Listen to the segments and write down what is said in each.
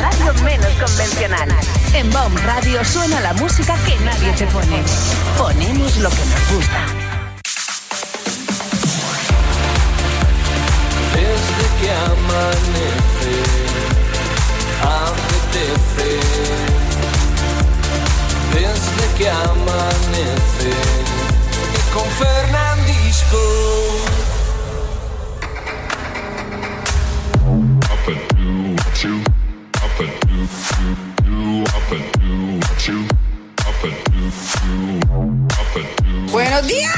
radio menos convencional. En BOM Radio suena la música que nadie te pone. Ponemos lo que nos gusta. Desde que amanece, apetece. Desde que amanece, y con Fernandisco. Up and do what you, up and do, up and do what you, up and do, up and do. ¡Buenos días!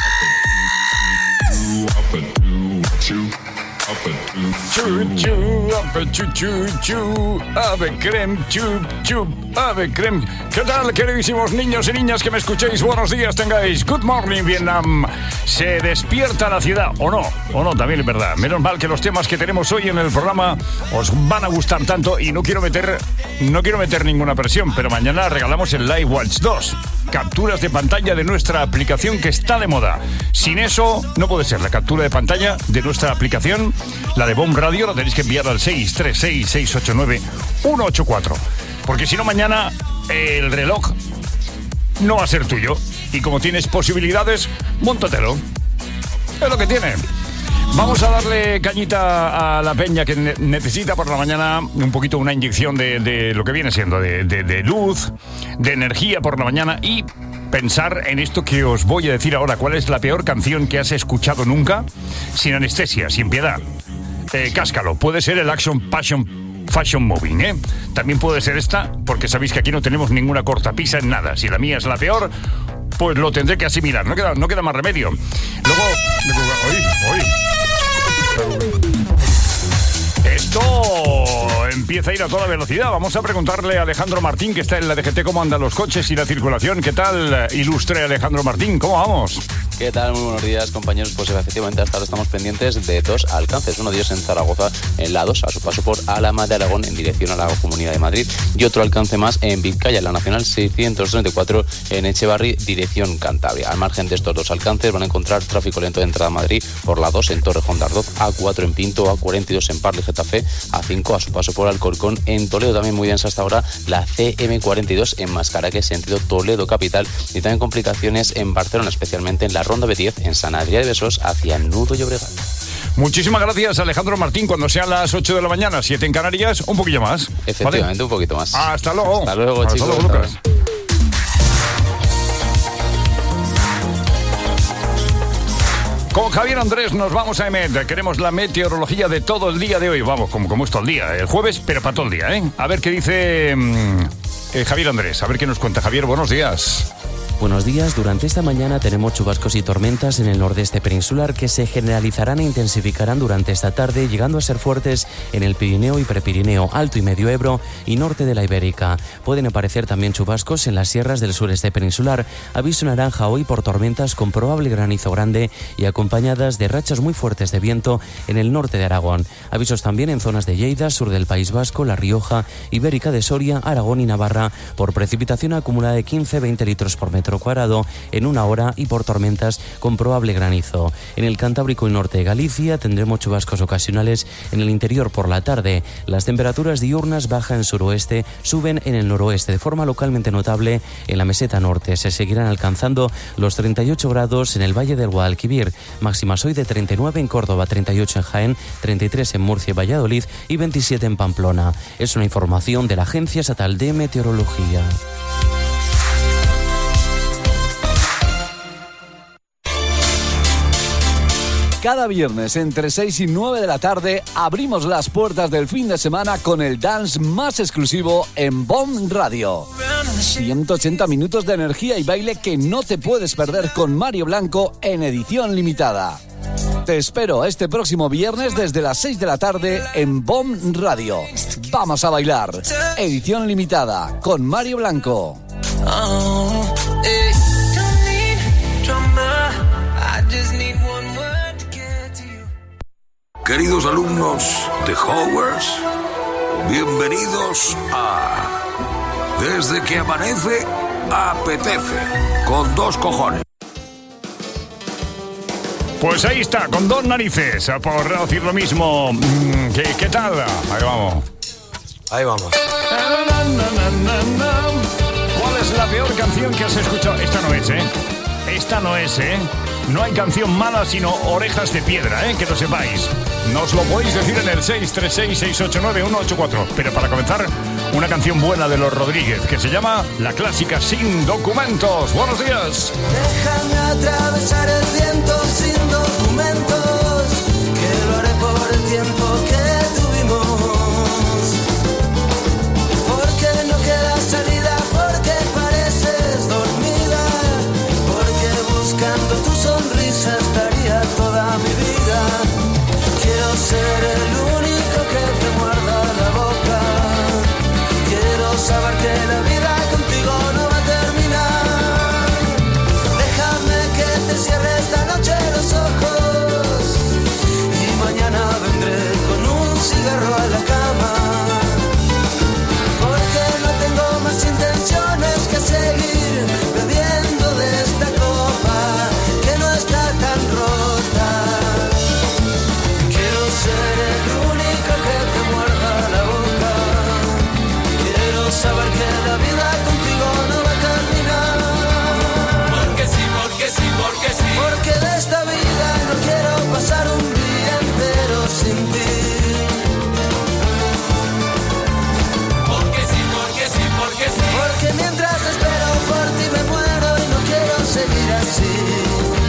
Up and do what you, up and do. Chu, ave chu, ave creme, chup, ave creme. ¿Qué tal, queridísimos niños y niñas que me escuchéis? Buenos días tengáis. Good morning, Vietnam. Se despierta la ciudad, o no, también es verdad. Menos mal que los temas que tenemos hoy en el programa os van a gustar tanto y no quiero meter ninguna presión, pero mañana regalamos el Live Watch 2. Capturas de pantalla de nuestra aplicación que está de moda. Sin eso, no puede ser. La captura de pantalla de nuestra aplicación, la de BOM Radio, la tenéis que enviar al 636-689-184. Porque si no, mañana el reloj no va a ser tuyo. Y como tienes posibilidades, móntatelo. Es lo que tiene. Vamos a darle cañita a la peña que necesita por la mañana un poquito una inyección de lo que viene siendo de luz, de energía por la mañana y pensar en esto que os voy a decir ahora. ¿Cuál es la peor canción que has escuchado nunca? Sin anestesia, sin piedad. Cáscalo. Puede ser el Action Fashion Moving, ¿eh? También puede ser esta, porque sabéis que aquí no tenemos ninguna cortapisa en nada. Si la mía es la peor, pues lo tendré que asimilar. No queda más remedio. Luego... Esto empieza a ir a toda velocidad. Vamos a preguntarle a Alejandro Martín, que está en la DGT, cómo andan los coches y la circulación. ¿Qué tal, ilustre Alejandro Martín? ¿Cómo vamos? ¿Qué tal? Muy buenos días, compañeros. Pues efectivamente hasta ahora estamos pendientes de dos alcances. Uno de ellos en Zaragoza, en la 2, a su paso por Alhama de Aragón, en dirección a la Comunidad de Madrid. Y otro alcance más en Vizcaya, en la Nacional 634, en Echevarri, dirección Cantabria. Al margen de estos dos alcances van a encontrar tráfico lento de entrada a Madrid por la 2 en Torrejón de Ardoz, A4 en Pinto, A42 en Parle, Getafe, A5 a su paso por Alcorcón, en Toledo también muy densa hasta ahora la CM42 en Mascaraque, sentido Toledo capital, y también complicaciones en Barcelona, especialmente en la Ronda B10 en Sant Adrià de Besòs hacia Nudo Llobregat. Muchísimas gracias, Alejandro Martín. Cuando sean las 8 de la mañana, 7 en Canarias, un poquillo más. Efectivamente, ¿vale? Un poquito más. Hasta luego. Hasta luego, chicos. Hasta luego, Lucas. Con Javier Andrés nos vamos a EMET. Queremos la meteorología de todo el día de hoy. Vamos, como es todo el día. El jueves, pero para todo el día, ¿eh? A ver qué dice Javier Andrés. A ver qué nos cuenta. Javier, buenos días. Buenos días. Durante esta mañana tenemos chubascos y tormentas en el nordeste peninsular que se generalizarán e intensificarán durante esta tarde, llegando a ser fuertes en el Pirineo y Prepirineo, Alto y Medio Ebro y norte de la Ibérica. Pueden aparecer también chubascos en las sierras del sureste peninsular. Aviso naranja hoy por tormentas con probable granizo grande y acompañadas de rachas muy fuertes de viento en el norte de Aragón. Avisos también en zonas de Lleida, sur del País Vasco, La Rioja, Ibérica de Soria, Aragón y Navarra por precipitación acumulada de 15-20 litros por metro cuadrado en una hora y por tormentas con probable granizo. En el Cantábrico y norte de Galicia tendremos chubascos ocasionales en el interior por la tarde. Las temperaturas diurnas bajan en suroeste, suben en el noroeste de forma localmente notable en la meseta norte. Se seguirán alcanzando los 38 grados en el Valle del Guadalquivir. Máximas hoy de 39 en Córdoba, 38 en Jaén, 33 en Murcia y Valladolid y 27 en Pamplona. Es una información de la Agencia Estatal de Meteorología. Cada viernes entre 6 y 9 de la tarde abrimos las puertas del fin de semana con el dance más exclusivo en BOM Radio. 180 minutos de energía y baile que no te puedes perder con Mario Blanco en edición limitada. Te espero este próximo viernes desde las 6 de la tarde en BOM Radio. Vamos a bailar. Edición limitada con Mario Blanco. Queridos alumnos de Hogwarts, bienvenidos a Desde que amanece, apetece, con dos cojones. Pues ahí está, con dos narices, por no decir lo mismo. ¿Qué tal? Ahí vamos. Ahí vamos. ¿Cuál es la peor canción que has escuchado? Esta no es, ¿eh? No hay canción mala, sino orejas de piedra, que lo sepáis. Nos lo podéis decir en el 636-689-184. Pero para comenzar, una canción buena de Los Rodríguez, que se llama La Clásica Sin Documentos. ¡Buenos días! Déjame atravesar el viento sin documentos, que lo haré por el tiempo que tuvimos. Porque no queda salida, porque pareces dormida, porque buscando tu sonrisa estaría toda mi vida. Quiero ser el único que te muerda la boca. Quiero saber que la vida contigo no va a terminar. Déjame que te cierre esta noche los ojos y mañana vendré con un cigarro a la cama. Porque no tengo más intenciones que seguir bebiendo de esta copa que no está tan rota. Quiero ser el único que te muerda la boca. Quiero saber que la vida contigo no va a terminar. Porque sí, porque sí, porque sí. Porque de esta vida no quiero pasar un día entero sin ti. Porque sí, porque sí, porque sí. Porque mientras espero por ti me muero y no quiero seguir así.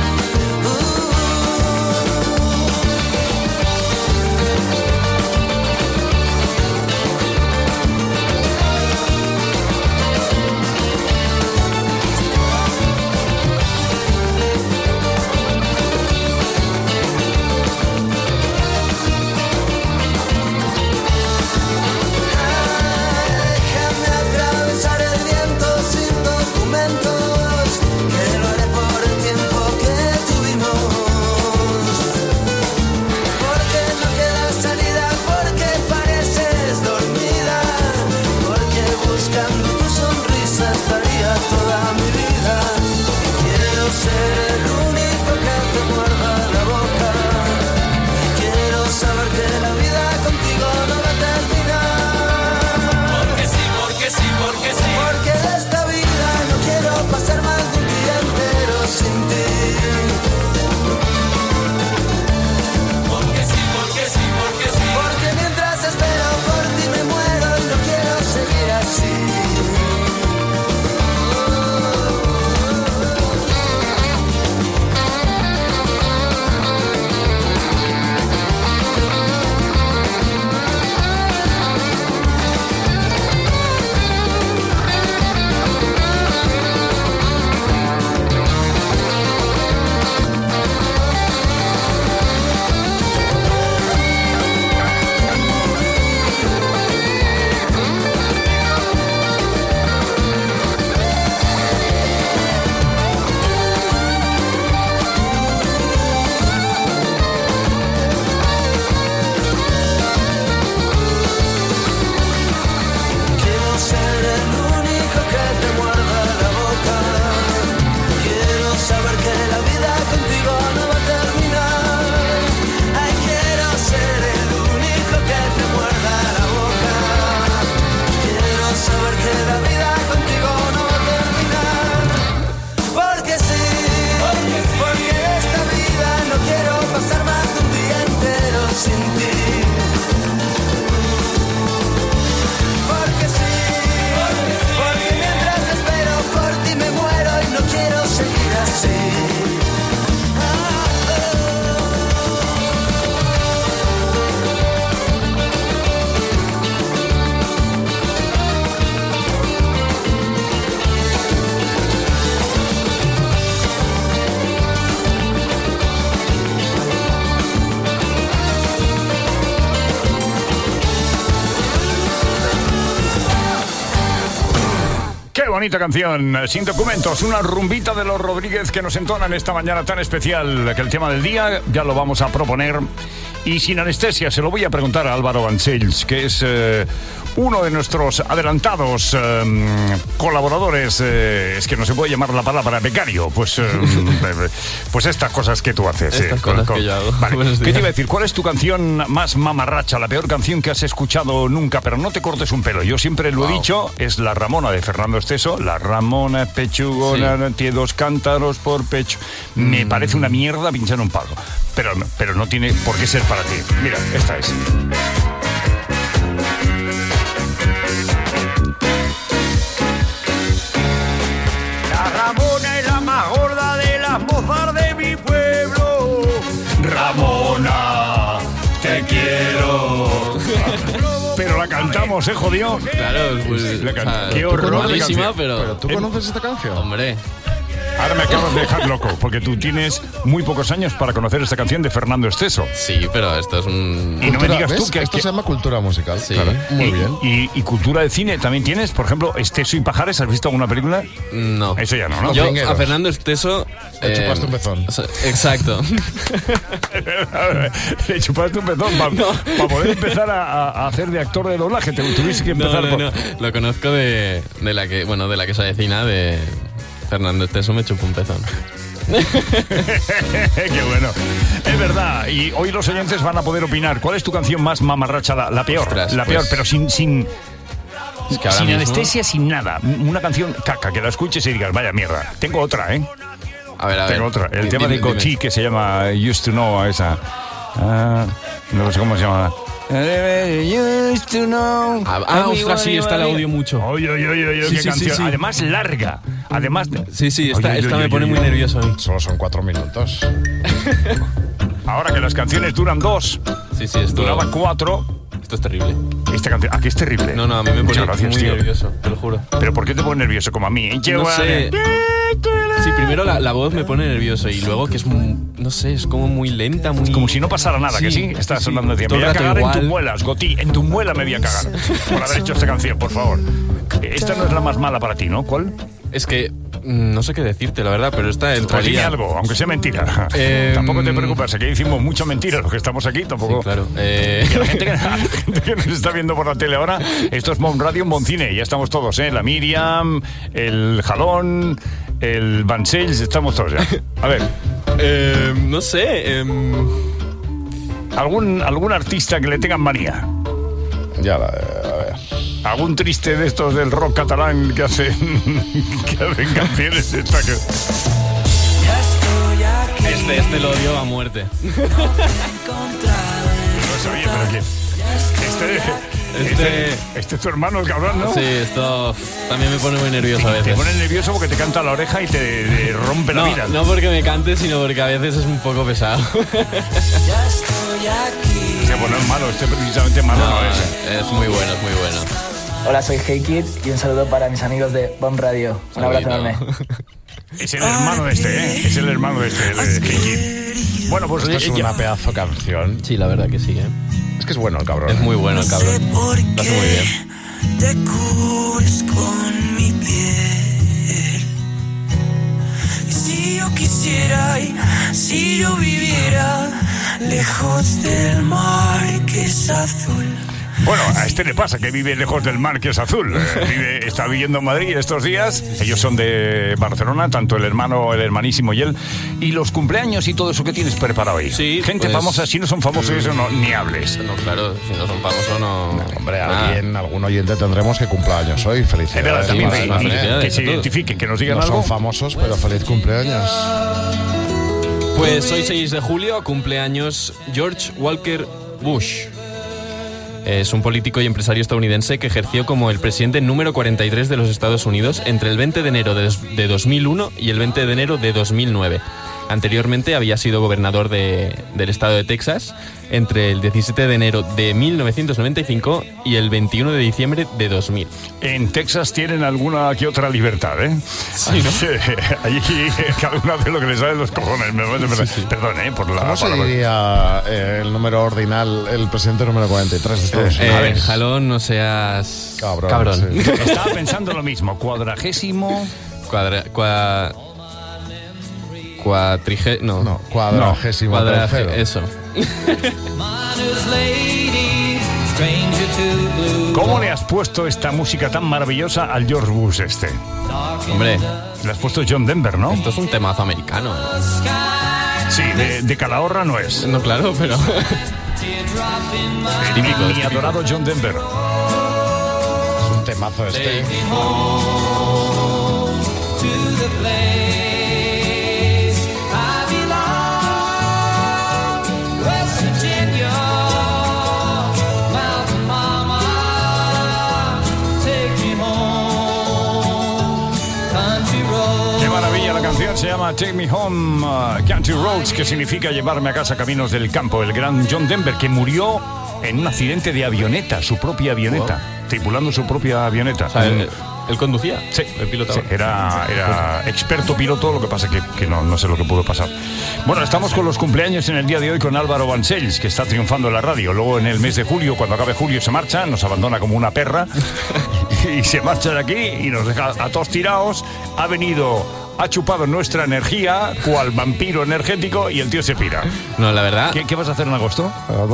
Bonita canción, Sin Documentos, una rumbita de Los Rodríguez que nos entonan esta mañana tan especial, que el tema del día ya lo vamos a proponer y sin anestesia. Se lo voy a preguntar a Álvaro Vancells, que es uno de nuestros adelantados colaboradores, es que no se puede llamar la palabra becario, pues estas cosas que tú haces. Estas cosas que yo hago. Vale. ¿Qué te iba a decir? ¿Cuál es tu canción más mamarracha, la peor canción que has escuchado nunca? Pero no te cortes un pelo, yo siempre lo he dicho, es La Ramona de Fernando Esteso. La Ramona pechugona, tiene 2 cántaros por pecho. Me parece una mierda pinchar un palo, pero no tiene por qué ser para ti. Mira, esta es. La Ramona es la más gorda de las mozas de mi pueblo. Ramona, te quiero. Pero la cantamos, jodió. Claro, pues... Qué horror de canción. Pero ¿tú conoces esta canción? Hombre... Ahora me acabas de dejar loco, porque tú tienes muy pocos años para conocer esta canción de Fernando Esteso. Sí, pero esto es un... Y no me digas tú que... Esto se llama cultura musical. Sí. Claro. Muy bien. ¿Y cultura de cine también tienes? Por ejemplo, Esteso y Pajares, ¿has visto alguna película? No. Eso ya no, ¿no? Yo a Fernando Esteso... Le chupaste un pezón. Exacto. Le chupaste un pezón para poder empezar a hacer de actor de doblaje. Te tuviste que empezar No. Lo conozco de la que se avecina, de... Fernando Esteso me chupó un pezón. Qué bueno. Es verdad. Y hoy los oyentes van a poder opinar. ¿Cuál es tu canción más mamarracha? La peor. Ostras, la peor, pero sin es que ahora mismo... anestesia, sin nada. Una canción caca, que la escuches y digas, vaya mierda. Tengo otra, ¿eh? A ver. Tengo otra. El tema de Gotchi, que se llama Used to Know, esa. No sé cómo se llama. Used to know. Ostras, sí, está el audio mucho. Oye, qué canción. Sí. Además, larga. Además... Sí, esta me pone muy nervioso. Solo son 4 minutos. Ahora que las canciones duran 2. Sí, esto... Duraba 4. Esto es terrible. Esta canción... ¿A qué es terrible? No, a mí me pone muy nervioso, te lo juro. ¿Pero por qué te pone nervioso como a mí? No sé. Sí, primero la voz me pone nervioso y luego que es, no sé, es como muy lenta, muy... Es como si no pasara nada, que sí, está sonando de tiempo. Me voy a cagar en tus muelas, Gotchi, en tu muela me voy a cagar por haber hecho esta canción, por favor. Esta no es la más mala para ti, ¿no? ¿Cuál? Es que no sé qué decirte, la verdad, pero esta entraría... Pues dime algo, aunque sea mentira. Tampoco te preocupes, aquí decimos mucha mentira los que estamos aquí, tampoco... Sí, claro. La gente que nos está viendo por la tele ahora, esto es Bon Radio, Bon Cine, ya estamos todos, ¿eh? La Miriam, el Jalón, el Vansells, estamos todos ya. A ver. No sé. ¿Algún artista que le tengan manía? Ya, a ver. ¿Algún triste de estos del rock catalán que hacen canciones? Esta que... Este lo odio a muerte. Pues oye, pero ¿qué? Este es tu hermano, el cabrón, ¿no? Sí, esto también me pone muy nervioso a veces. Te pone nervioso porque te canta a la oreja y te rompe la vida. No porque me cante, sino porque a veces es un poco pesado. Se pone malo, precisamente malo no es. Es muy bueno, es muy bueno. Hola, soy Hey Kid y un saludo para mis amigos de Bon Radio. Un abrazo enorme. Es el hermano de este, ¿eh? Es el hermano de este, de Hey Kid. Bueno, pues esto es una pedazo canción. Sí, la verdad que sí, ¿eh? Es que es bueno el cabrón. Es muy bueno el cabrón. Lo hace muy bien. Te cubres con mi piel. Y si yo quisiera y si yo viviera lejos del mar que es azul. Bueno, a este le pasa que vive lejos del mar que es azul. Está viviendo en Madrid estos días. Ellos son de Barcelona, tanto el hermano, el hermanísimo y él. Y los cumpleaños y todo eso que tienes preparado ahí. Sí, gente pues, famosa, si no son famosos, eso no, ni hables. No, claro, si no son famosos no... Hombre, algún oyente tendremos que cumpla años hoy. Felicidades. También que se identifiquen, que nos digan algo. No son famosos, pero feliz cumpleaños. Pues hoy 6 de julio cumpleaños George Walker Bush. Es un político y empresario estadounidense que ejerció como el presidente número 43 de los Estados Unidos entre el 20 de enero de 2001 y el 20 de enero de 2009. Anteriormente había sido gobernador del estado de Texas entre el 17 de enero de 1995 y el 21 de diciembre de 2000. En Texas tienen alguna que otra libertad, ¿eh? Sí, ¿no? Allí cada uno hace lo que le sale de los cojones. Sí. Perdón, por la ¿Cómo se palabra. diría el número ordinal, el presidente número 43 de Estados Unidos? Jalón, no seas... Cabrón. Sí. Estaba pensando lo mismo. Cuadragésimo... Cuadragésimo tercero. Eso. ¿Cómo le has puesto esta música tan maravillosa al George Bush este? Hombre, le has puesto John Denver, ¿no? Esto es un temazo americano. Sí, de Calahorra no es. No, claro, pero... Mi adorado John Denver. Es un temazo este. Se llama Take Me Home, Country Roads, que significa llevarme a casa, caminos del campo. El gran John Denver, que murió en un accidente de avioneta, su propia avioneta, tripulando su propia avioneta. O sea, ¿él conducía? Sí, el piloto. Sí, era experto piloto, lo que pasa que no sé lo que pudo pasar. Bueno, estamos con los cumpleaños en el día de hoy con Álvaro Vancells, que está triunfando en la radio. Luego en el mes de julio, cuando acabe julio, se marcha, nos abandona como una perra y se marcha de aquí y nos deja a todos tirados. Ha venido... Ha chupado nuestra energía, cual vampiro energético, y el tío se pira. No, la verdad... ¿Qué vas a hacer en agosto?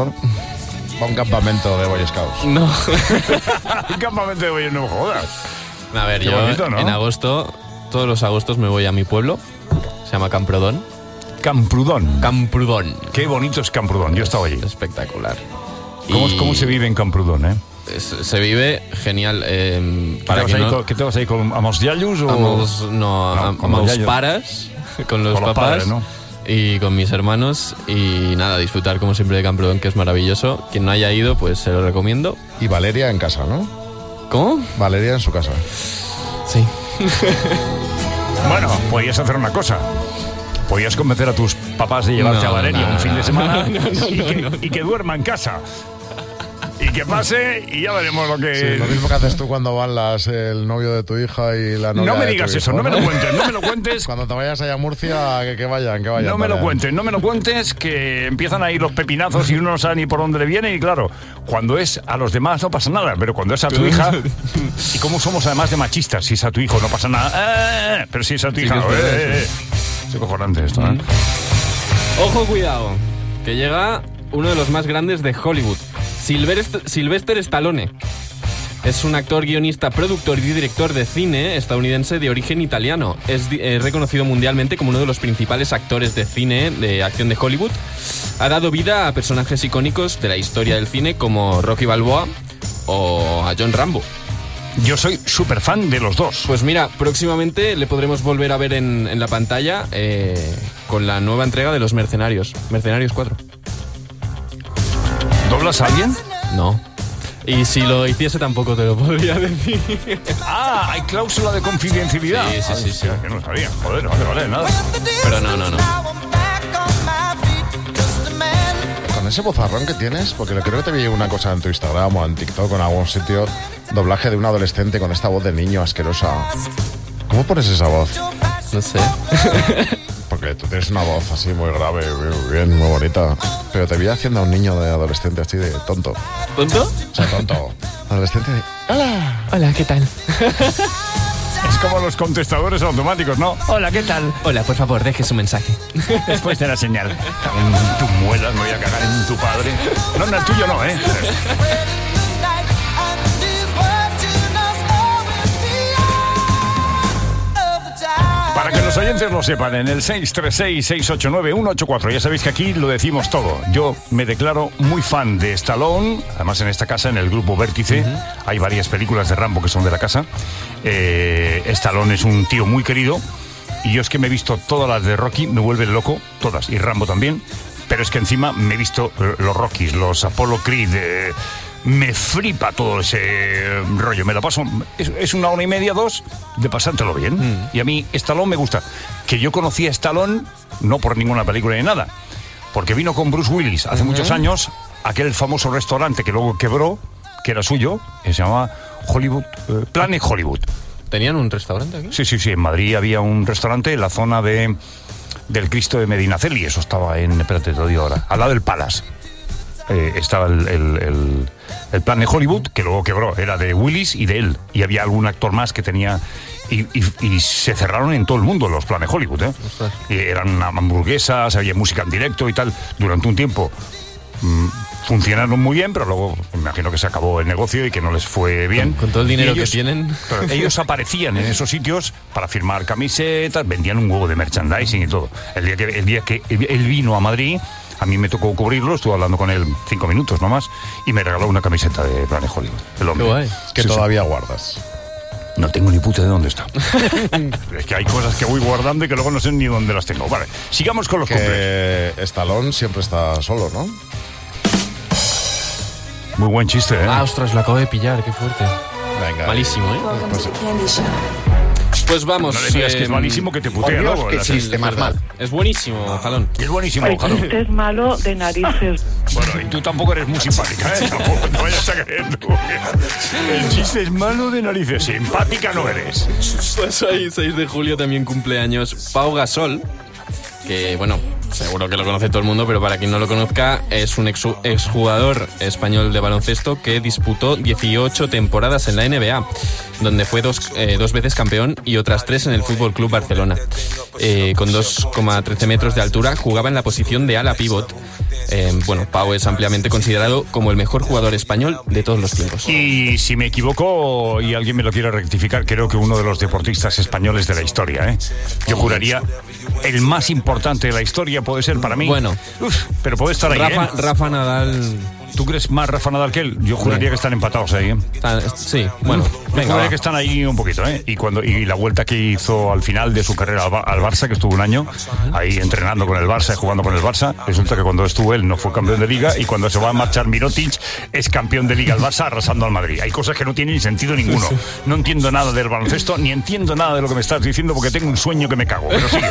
Va un campamento de Boy Scouts. No. Un campamento de Boy Scouts, no jodas. A ver, Qué yo bonito, ¿no? En agosto, todos los agostos me voy a mi pueblo. Se llama Camprodón. Camprudón. Camprudón. Qué bonito es Camprudón, yo he estado allí. Espectacular. ¿Cómo se vive en Camprudón, eh? Se vive genial. ¿Qué te vas a ir con Amos Yayus o...? Amos Paras, con los papás, padres, ¿no? Y con mis hermanos. Y nada, disfrutar como siempre de Camprodón, que es maravilloso. Quien no haya ido, pues se lo recomiendo. Y Valeria en casa, ¿no? ¿Cómo? Valeria en su casa. Sí. Bueno, podías hacer una cosa. Podías convencer a tus papás de llevarte a Valeria un fin de semana y que duerma en casa. Y que pase y ya veremos lo que... Sí, lo mismo que haces tú cuando van el novio de tu hija y la novia. No me de digas tu eso, hijo, no me lo cuentes. Cuando te vayas allá a Murcia, que vayan. No me lo cuentes, que empiezan a ir los pepinazos y uno no sabe ni por dónde le viene. Y claro, cuando es a los demás no pasa nada, pero cuando es a tu hija... Y cómo somos además de machistas, si es a tu hijo no pasa nada. Pero si es a tu hija... Es cojonante esto, ¿eh? Ojo, cuidado, que llega uno de los más grandes de Hollywood. Sylvester Stallone. Es un actor, guionista, productor y director de cine estadounidense de origen italiano. Es reconocido mundialmente como uno de los principales actores de cine de acción de Hollywood. Ha dado vida a personajes icónicos de la historia del cine como Rocky Balboa o a John Rambo. Yo soy súper fan de los dos. Pues mira, próximamente le podremos volver a ver en la pantalla con la nueva entrega de Los Mercenarios. Mercenarios 4. ¿Doblas a alguien? No. Y si lo hiciese tampoco te lo podría decir. Ah, hay cláusula de confidencialidad. Sí. Que no sabía. Joder, vale, nada. Pero no. Con ese vozarrón que tienes, porque creo que te vi una cosa en tu Instagram o en TikTok o en algún sitio, doblaje de un adolescente con esta voz de niño asquerosa. ¿Cómo pones esa voz? No sé. Porque tú tienes una voz así muy grave, muy bonita. Pero te vi haciendo a un niño de adolescente así de tonto. ¿Tonto? O sea, tonto. Adolescente de... ¡Hola! Hola, ¿qué tal? Es como los contestadores automáticos, ¿no? Hola, ¿qué tal? Hola, por favor, deje su mensaje. Después de la señal. En tu muela, me voy a cagar en tu padre. No, en el tuyo no, ¿eh? Para que los oyentes lo sepan, en el 636-689-184, ya sabéis que aquí lo decimos todo. Yo me declaro muy fan de Stallone, además en esta casa, en el grupo Vértice, hay varias películas de Rambo que son de la casa. Stallone es un tío muy querido, y yo es que me he visto todas las de Rocky, me vuelven loco, todas, y Rambo también, pero es que encima me he visto los Rockys, los Apollo Creed... me flipa todo ese rollo, me lo paso, es una hora y media, 2 de pasártelo bien. Y a mí Stallone me gusta. Que yo conocí a Stallone no por ninguna película ni nada, porque vino con Bruce Willis hace muchos años, aquel famoso restaurante que luego quebró, que era suyo, que se llamaba Hollywood, Planet Hollywood. ¿Tenían un restaurante aquí? Sí, en Madrid había un restaurante en la zona del Cristo de Medinaceli, eso estaba espérate, te lo digo ahora, al lado del Palace. Estaba el Planet Hollywood, que luego quebró, era de Willis y de él, y había algún actor más que tenía, y se cerraron en todo el mundo los Planet Hollywood, y eran hamburguesas, había música en directo y tal, durante un tiempo funcionaron muy bien, pero luego me imagino que se acabó el negocio y que no les fue bien. Con todo el dinero que tienen. Ellos aparecían en esos sitios para firmar camisetas, vendían un huevo de merchandising y todo. El día que él vino a Madrid, a mí me tocó cubrirlo, estuve hablando con él 5 minutos nomás y me regaló una camiseta de Planet Hollywood. El hombre. Qué guay. Que Sí, todavía guardas. No tengo ni puta de dónde está. Es que hay cosas que voy guardando y que luego no sé ni dónde las tengo. Vale, sigamos con los cumples. Que Stallone siempre está solo, ¿no? Muy buen chiste, ¿eh? Ah, ostras, lo acabo de pillar, qué fuerte. Venga. Malísimo, ¿eh? Pues, Pues vamos. No le digas que es malísimo, que te putea luego. qué chiste más mal. Es buenísimo, Jalón. Es buenísimo, El Jalón. chiste es malo de narices. Bueno, y tú tampoco eres muy simpática, ¿eh? Tampoco te vayas a creer tú. El chiste es malo de narices. Simpática no eres. Pues hoy, 6 de julio, también cumpleaños Pau Gasol, que, bueno, seguro que lo conoce todo el mundo, pero para quien no lo conozca, es un exjugador español de baloncesto que disputó 18 temporadas en la NBA, donde fue dos veces campeón y otras 3 en el Fútbol Club Barcelona. Con 2,13 metros de altura, jugaba en la posición de ala pívot. Bueno, Pau es ampliamente considerado como el mejor jugador español de todos los tiempos. Y si me equivoco y alguien me lo quiere rectificar, creo que uno de los deportistas españoles de la historia, ¿eh? Yo juraría el más importante de la historia puede ser para mí. Bueno. Pero puede estar ahí, Rafa Nadal. ¿Tú crees más Rafa Nadal que él? Yo juraría que están empatados ahí, ¿eh? Sí, bueno, Yo venga, juraría va. que están ahí un poquito, ¿eh? Y la vuelta que hizo al final de su carrera al Barça, que estuvo un año ahí entrenando con el Barça y jugando con el Barça, resulta que cuando estuvo él no fue campeón de Liga y cuando se va a marchar Mirotic es campeón de Liga al Barça arrasando al Madrid. Hay cosas que no tienen sentido ninguno. No entiendo nada del baloncesto ni entiendo nada de lo que me estás diciendo porque tengo un sueño que me cago. Pero sigue.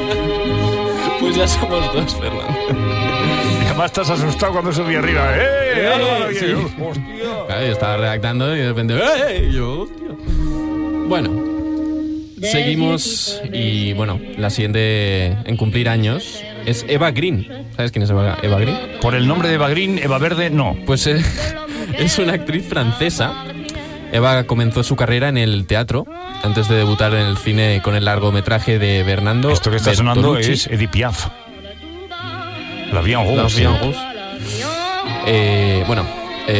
Pues ya somos dos, Fernando. Y además estás asustado cuando subí arriba. ¡Eh! Sí. Claro, yo estaba redactando y de repente... ¡eh! Yo, hostia. Bueno, seguimos y bueno, la siguiente en cumplir años es Eva Green. ¿Sabes quién es Eva Green? Por el nombre de Eva Green, Eva Verde, no. Pues es una actriz francesa. Eva comenzó su carrera en el teatro antes de debutar en el cine con el largometraje de Bernardo. Esto que está sonando Bertolucci. es Edith Piaf. La Vie en La Rose. Vie en Rose. Bueno,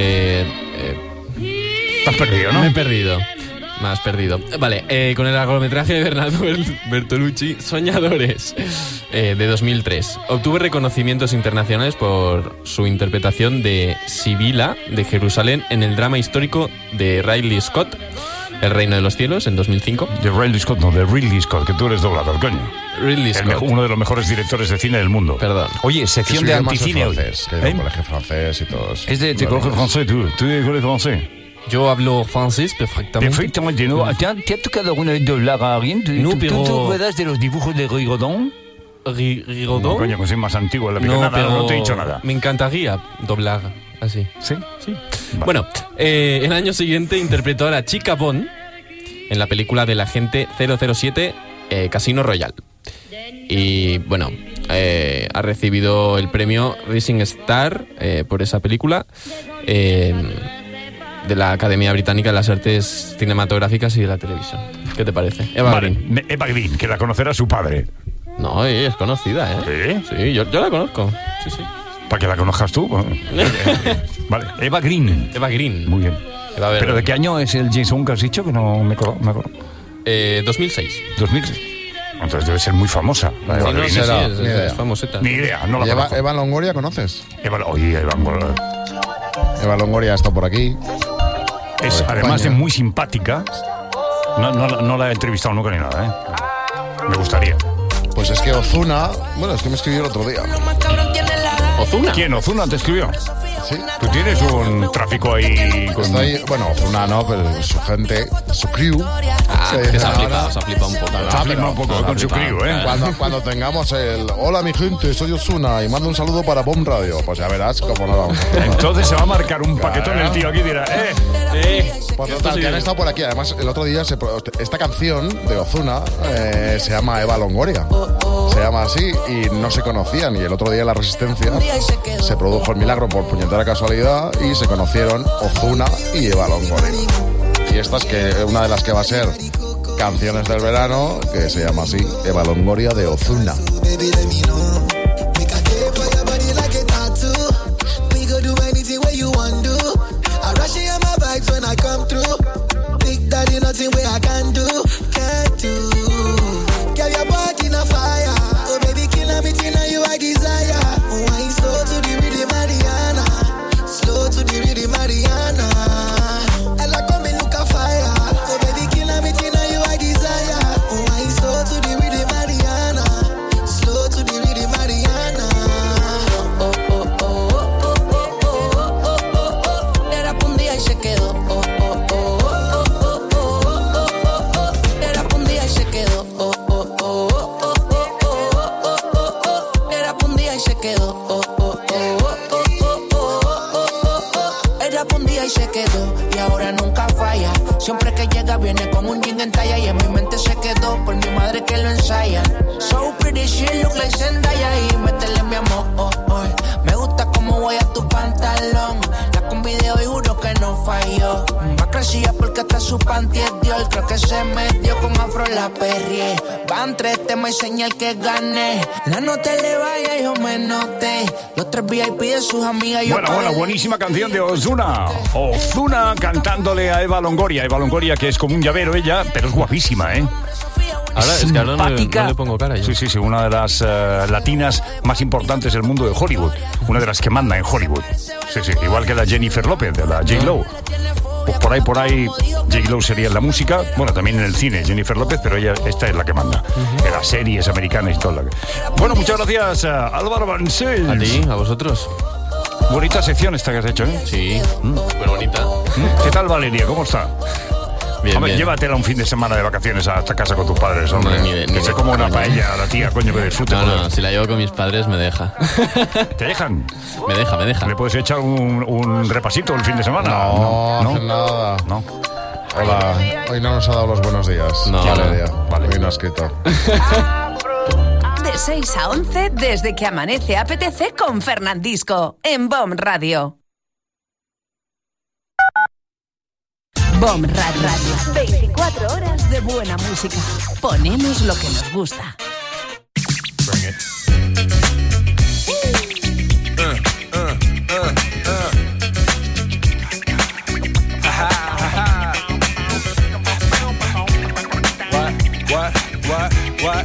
Estás perdido, ¿no? me he perdido. Más perdido. Vale, con el largometraje de Bernardo Bertolucci, Soñadores, de 2003. Obtuvo reconocimientos internacionales por su interpretación de Sibila de Jerusalén en el drama histórico de Ridley Scott, El Reino de los Cielos, en 2005. De Ridley Scott, no, de Ridley Scott, que tú eres doblador, coño. Ridley Scott. Uno de los mejores directores de cine del mundo. Perdón. Oye, Que sección su de idioma es anticine hoy. francés, que hay un colegio francés y todo eso. Es de colegio francés, tú de colegio francés. Yo hablo francés perfectamente. Perfectamente, ¿no? ¿Te ha tocado alguna vez doblar a alguien? No, ¿Tú pero- te acuerdas de los dibujos de Rigodon? Rigodon. No, coño, que soy más antiguo en la vida. No, Nada, pero no te he dicho nada. me encantaría doblar así. ¿Sí? Sí. Vale. Bueno, el año siguiente interpretó a la chica Bond en la película del agente 007 Casino Royale. Y bueno, ha recibido el premio Rising Star por esa película de la Academia Británica de las Artes Cinematográficas y de la Televisión. ¿Qué te parece? Eva Green. Eva Green, que la conocerá su padre. No, es conocida, ¿eh? ¿Sí? Sí, yo la conozco. Sí, sí. Para que la conozcas tú. Bueno. Vale, Eva Green. Eva Green. Muy bien. Eva Verde. ¿Pero de qué año es el James Bond que has dicho? Que no me acuerdo. 2006. 2006. Entonces debe ser muy famosa. La Eva Sí, no, Green. sí, será, es ni idea. famoseta. Ni idea, no la ¿Y Eva, conozco. Eva Longoria conoces? Oye, Eva Longoria. Eva Longoria está por aquí. Es, Por además de España. muy simpática, no la he entrevistado nunca ni nada, ¿eh? Me gustaría. Pues es que Ozuna, bueno, es que me escribió el otro día. ¿Ozuna? ¿Quién? ¿Ozuna te escribió? Sí. Tú tienes un tráfico ahí con... Está ahí, bueno, Ozuna no, pero su gente, su crew. Que se ha ahora- flipado un poco. Se ha flipado un poco con su crew, ¿eh? Cuando tengamos el hola mi gente, soy Ozuna y mando un saludo para Bomb Radio, pues ya verás cómo nos vamos. Entonces se va a marcar un paquetón el tío aquí y dirá, Pues total, que han estado por aquí. Además, el otro día esta canción de Ozuna se llama Eva Longoria. Se llama así y no se conocían. Y el otro día en La Resistencia se produjo el milagro por puñetera casualidad y se conocieron Ozuna y Eva Longoria. Y esta es que una de las que va a ser canciones del verano, que se llama así, Eva Longoria de Ozuna. Baby, let me know. Make a day for your body like a tattoo. We go do nights when I come through. Big daddy, nothing where I can do, can't do. Girl, your body in a fire. Oh baby, killing me till now you I desire. Oh, I slow to the rhythm, Mariana. Slow to the rhythm, Mariana. Ella come and look a fire. Oh baby, killing me till now you I desire. Oh, I slow to the rhythm, Mariana. Slow to the rhythm, Mariana. Oh, oh, oh, oh, oh, oh, oh, oh, oh, oh. Le rap un día y se quedó. Oh, oh, oh, oh, oh, oh, oh, oh, oh, oh. Le rap un día y se quedó. Oh, oh, oh, oh, oh, oh, oh, oh, oh. Le rap un día y se quedó. Oh, oh, oh, oh, oh, oh, oh, oh, oh. Le rap un día y se quedó. Y ahora nunca falla. Siempre que llega viene con un jean en talla. Y en mi mente se quedó por mi madre que lo ensaya. So pretty, she look like Zendaya. Y métele mi amor, oh, oh. Me gusta como voy a tu pantalón. La con video y juro que no falló. Más crecía porque hasta su panty es Dior. Creo que se metió con Afro la perrié. Van 3 temas y señal que gané. La nota le vaya, yo me noté. Los 3 VIP de sus amigas. Yo Bueno, buenísima canción de Ozuna. Ozuna cantándole a Eva Longoria. Eva Longoria, que es como un llavero ella, pero es guapísima, ¿eh? Ahora es que ahora no le pongo cara yo. Sí, una de las latinas más importantes del mundo de Hollywood. Una de las que manda en Hollywood. Sí, igual que la Jennifer López, de la J-Lo. Pues por ahí J-Lo sería en la música, bueno, también en el cine Jennifer López, pero esta es la que manda en las series americanas y todo. Bueno, muchas gracias Álvaro Vancells. A ti, a vosotros. Bonita sección esta que has hecho, ¿eh? Sí, súper bonita. ¿Qué tal Valeria? ¿Cómo está? Bien, hombre, bien. Llévatela un fin de semana de vacaciones a esta casa con tus padres, hombre. Que se coma una paella a la tía, coño, que disfrute. No, si la llevo con mis padres me deja. ¿Te dejan? Me deja. ¿Le puedes echar un repasito el fin de semana? No hace nada. No. Hola, hoy no nos ha dado los buenos días. No. Valeria. Vale. Hoy no ha escrito. De 6 a 11, desde que amanece apetece con Fernandisco, en BOM Radio. BOM Radio. 24 horas de buena música. Ponemos lo que nos gusta. Bring it. What?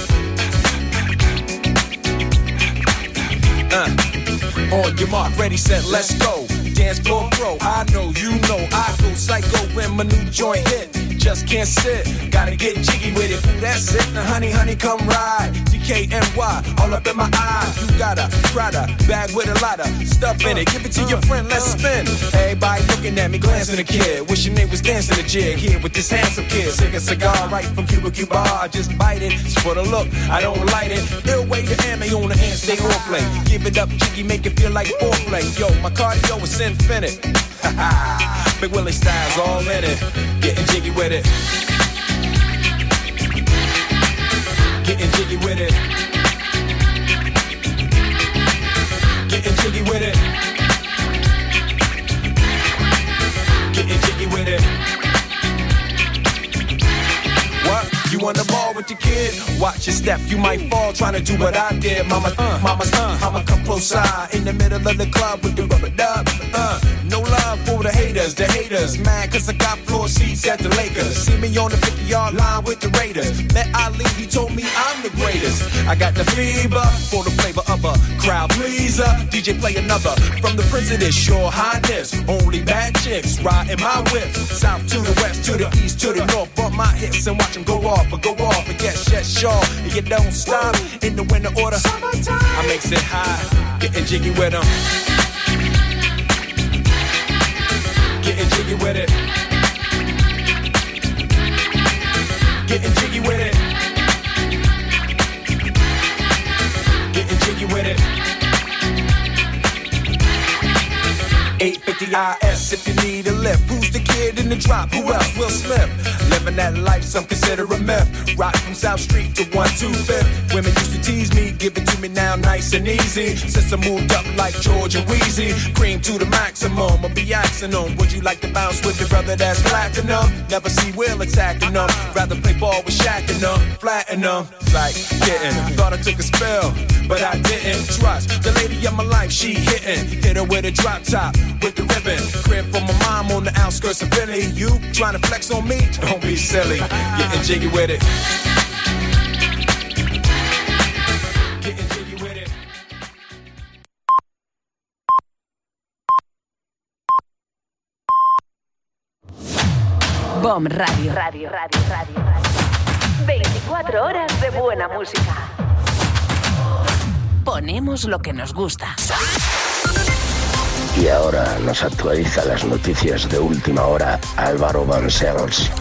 On your mark, ready, set, let's go. Dance floor pro, I know, you know, I go psycho when my new joint hit. Just can't sit, gotta get jiggy with it. Ooh, that's it, now honey, come ride. DKNY, all up in my eye. You got a Prada bag with a lot of stuff in it. Give it to your friend, let's spin. Everybody looking at me, glancing a kid. Wishing they was dancing a jig here with this handsome kid. Sick a cigar right from Cuba Cuba. I just bite it, it's for the look, I don't light it. Ill way to ammo on the hand, stay on play. Give it up, jiggy, make it feel like foreplay. Yo, my cardio is infinite. Big Willie style's all in it. Getting jiggy with it. Getting jiggy with it. Getting jiggy with it. Getting jiggy with it. What? You on the ball with your kid? Watch your step, you might fall trying to do what I did. Mama, I'ma come close side in the middle of the club with the rubber dub. No love for the haters, mad cause I got floor seats at the Lakers. See me on the 50-yard line with the Raiders. Met Ali, he told me I'm the greatest. I got the fever for the flavor of a crowd pleaser. DJ play another from the Prince of this Your Highness. Only bad chicks riding my whip. South to the west, to the east, to the north. Bump my hips and watch them go off and get shut short. And you don't stop in the winter order. I makes it high, getting jiggy with them. Getting jiggy with it. Getting jiggy with it. Getting jiggy with it. 850 IS if you need a lift. Who's the kid in the drop? Who else? Will Smith. Living that life, some consider a myth. Rock from South Street to 125th. Women used to tease me, give it to me now nice and easy. Since I moved up like George and Wheezy, cream to the maximum. I'll be asking them, would you like to bounce with your brother that's platinum? Never see Will attacking them. Rather play ball with Shaq and them, flatten them. like getting. Thought I took a spell, but I didn't. Trust the lady of my life, she hitting. Hit her with a drop top, with the ribbon. Crib for my mom on the outskirts of Philly. You trying to flex on me? Don't be silly. Getting jiggy with it. BOM Radio. 24 horas de buena música. Ponemos lo que nos gusta. Y ahora nos actualiza las noticias de última hora Álvaro Vancells.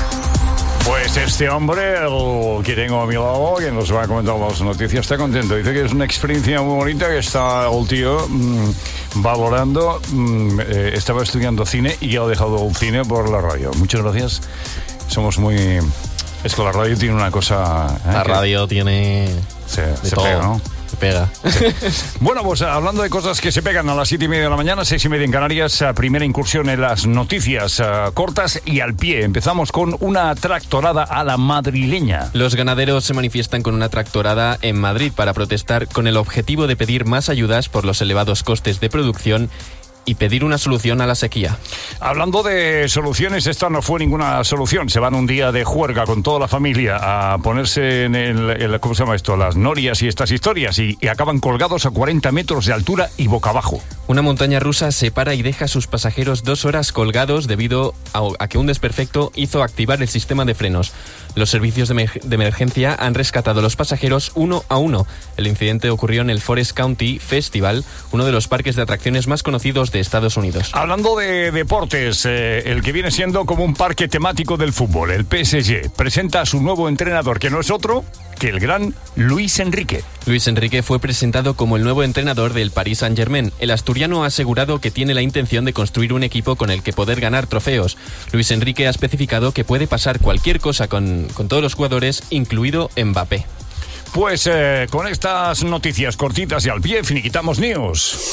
Pues este hombre, el que tengo a mi lado, que nos va a comentar las noticias, está contento. Dice que es una experiencia muy bonita, que está el tío valorando. Estaba estudiando cine y ha dejado el cine por la radio. Muchas gracias. Somos muy... Es que la radio tiene una cosa... La radio tiene... Se todo. pega, ¿no? Se pega. Sí. Bueno, pues hablando de cosas que se pegan, a las 7:30 de la mañana, 6:30 en Canarias, primera incursión en las noticias cortas y al pie. Empezamos con una tractorada a la madrileña. Los ganaderos se manifiestan con una tractorada en Madrid para protestar con el objetivo de pedir más ayudas por los elevados costes de producción y pedir una solución a la sequía. Hablando de soluciones, esta no fue ninguna solución. Se van un día de juerga con toda la familia a ponerse en el ¿cómo se llama esto? Las norias y estas historias y acaban colgados a 40 metros de altura y boca abajo. Una montaña rusa se para y deja a sus pasajeros 2 horas colgados debido a que un desperfecto hizo activar el sistema de frenos. Los servicios de emergencia han rescatado a los pasajeros uno a uno. El incidente ocurrió en el Forest County Festival, uno de los parques de atracciones más conocidos de Estados Unidos. Hablando de deportes, el que viene siendo como un parque temático del fútbol, el PSG, presenta a su nuevo entrenador, que no es otro que el gran Luis Enrique. Luis Enrique fue presentado como el nuevo entrenador del Paris Saint-Germain. El asturiano ha asegurado que tiene la intención de construir un equipo con el que poder ganar trofeos. Luis Enrique ha especificado que puede pasar cualquier cosa con todos los jugadores, incluido Mbappé. Pues con estas noticias cortitas y al pie, finiquitamos news.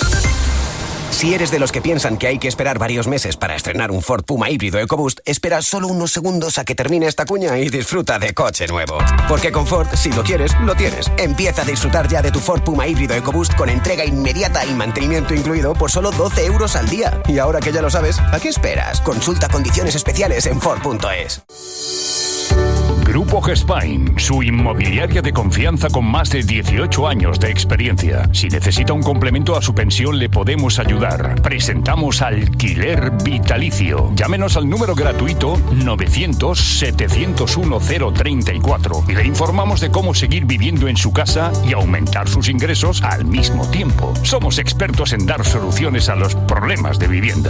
Si eres de los que piensan que hay que esperar varios meses para estrenar un Ford Puma híbrido EcoBoost, espera solo unos segundos a que termine esta cuña y disfruta de coche nuevo. Porque con Ford, si lo quieres, lo tienes. Empieza a disfrutar ya de tu Ford Puma híbrido EcoBoost con entrega inmediata y mantenimiento incluido por solo 12 euros al día. Y ahora que ya lo sabes, ¿a qué esperas? Consulta condiciones especiales en Ford.es. Grupo Gespain, su inmobiliaria de confianza con más de 18 años de experiencia. Si necesita un complemento a su pensión, le podemos ayudar. Presentamos alquiler vitalicio. Llámenos al número gratuito 900-701-034 y le informamos de cómo seguir viviendo en su casa y aumentar sus ingresos al mismo tiempo. Somos expertos en dar soluciones a los problemas de vivienda.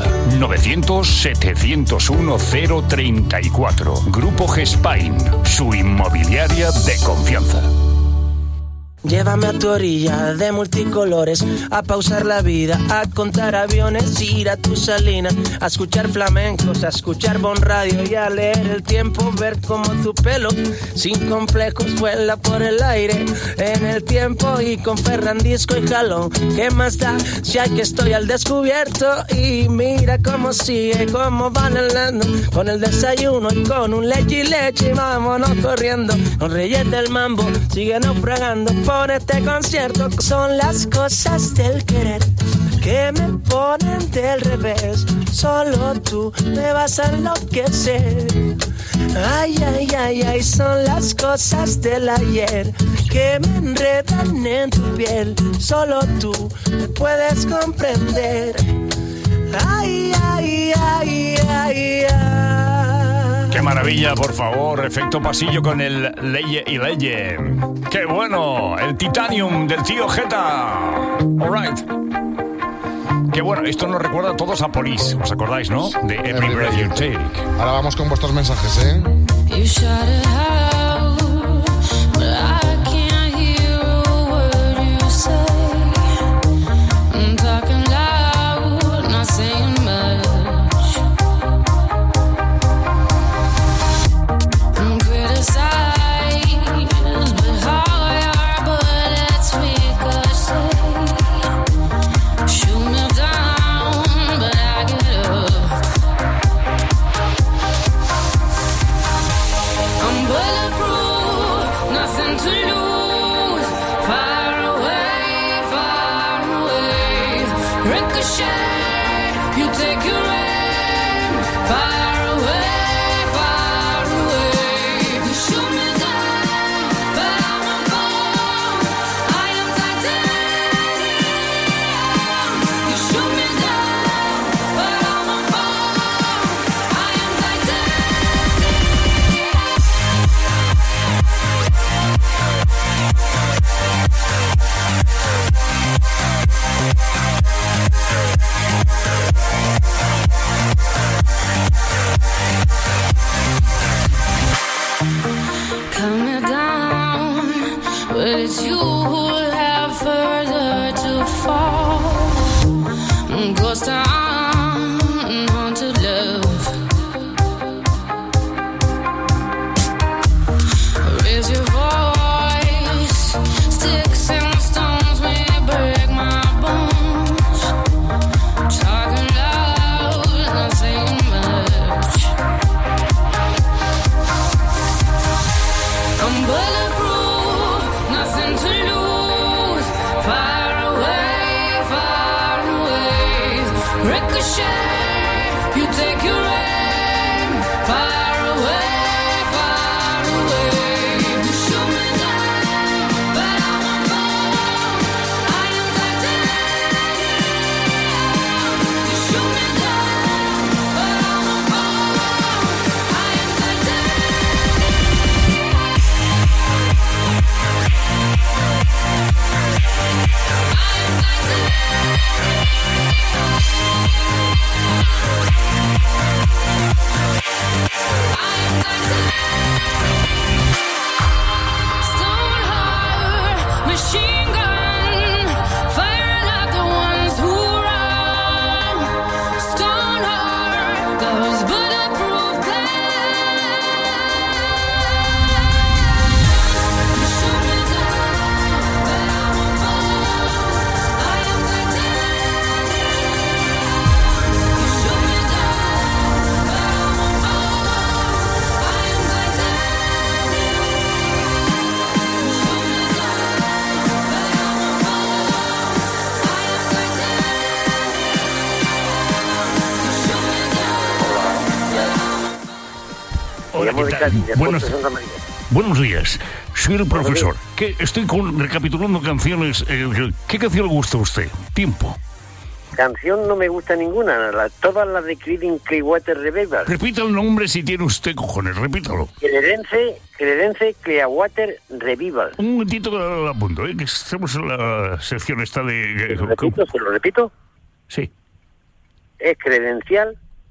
900-701-034. Grupo Gespain, su inmobiliaria de confianza. Llévame a tu orilla de multicolores, a pausar la vida, a contar aviones, ir a tu salina, a escuchar flamencos, a escuchar Bon Radio y a leer el tiempo, ver cómo tu pelo, sin complejos, vuela por el aire, en el tiempo y con Ferrandisco y jalón. ¿Qué más da si hay que estoy al descubierto? Y mira cómo sigue, cómo van hablando, con el desayuno y con un leche y leche, vámonos corriendo, con Reyes del Mambo, sigue naufragando por este concierto. Son las cosas del querer que me ponen del revés. Solo tú me vas a enloquecer. Ay, ay, ay, ay, son las cosas del ayer que me enredan en tu piel. Solo tú me puedes comprender. Ay, ay, ay, ay, ay. ¡Qué maravilla, por favor! Efecto pasillo con el Leye y Leye. ¡Qué bueno! El Titanium del tío Jeta. All right. Qué bueno, esto nos recuerda a todos a Police. ¿Os acordáis, no? De Every Breath You Take. Ahora vamos con vuestros mensajes, ¿eh? I'm bulletproof. Hola, llamo ¿qué de tal? Cádiz, de Buenos, Puerto Santa María. buenos días. Soy el profesor. Que estoy recapitulando canciones. ¿Qué canción le gusta a usted? Tiempo. Canción no me gusta ninguna, todas las de Creedence Clearwater Revival. Repita el nombre si tiene usted cojones, repítalo. Creedence Clearwater Revival. Un momentito que lo apunto, que estamos en la sección esta de... ¿Se lo repito? Sí. Es credencial.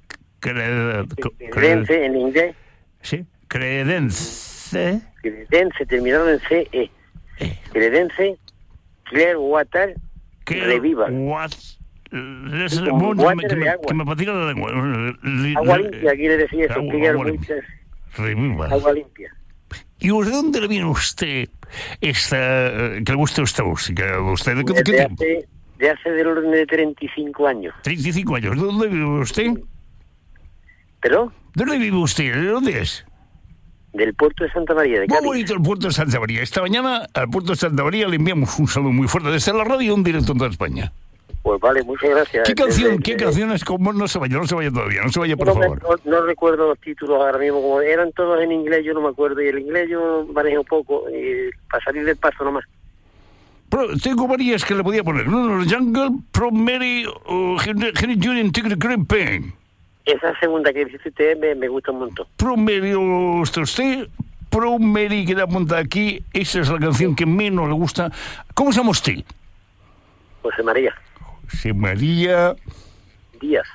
Credence en inglés. Sí. Credence. Credence terminado en CE. Credence Clearwater Revival. Que me patina la lengua. Agua limpia quiere decir eso. Revival. Agua limpia. ¿Y de dónde le viene usted que le guste esta música? ¿Usted de qué tiempo? De hace del orden de 35 años. 35 años. ¿De dónde vive usted? ¿Pero? ¿Dónde vive usted? ¿De dónde es? Del puerto de Santa María, de Cádiz. Muy bonito el puerto de Santa María. Esta mañana al puerto de Santa María le enviamos un saludo muy fuerte desde la radio, un directo en toda España. Pues vale, muchas gracias. ¿Qué canciones? Como no se vaya todavía, no se vaya, por favor. No recuerdo los títulos ahora mismo, como eran todos en inglés, yo no me acuerdo, y el inglés yo manejo un poco, para salir del paso nomás. Pero tengo varias que le podía poner. Jungle, Pro Mary, Henry Jr. and Tigre Green Pain. Esa segunda que dice usted me gusta un montón. Pro Mary, usted, Pro Mary, que da apunta aquí, esa es la canción que menos le gusta. ¿Cómo se llama usted? José María. José María Díaz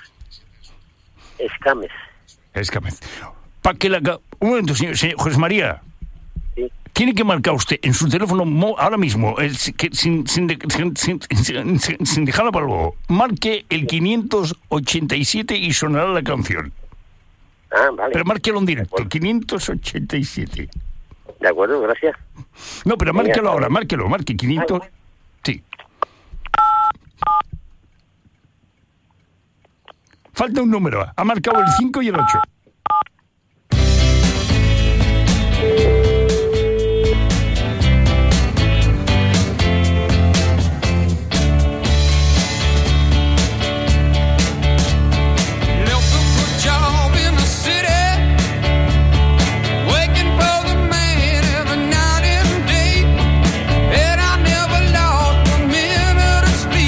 Escámez. Para que un momento, señor José María. Sí. Tiene que marcar usted en su teléfono ahora mismo, sin dejarlo para luego. Marque el 587 y sonará la canción. Ah, vale. Pero márquelo en directo, 587. De acuerdo, gracias. No, pero márquelo ahora, marque 500. Sí. Falta un número. Ha marcado el 5 y el 8.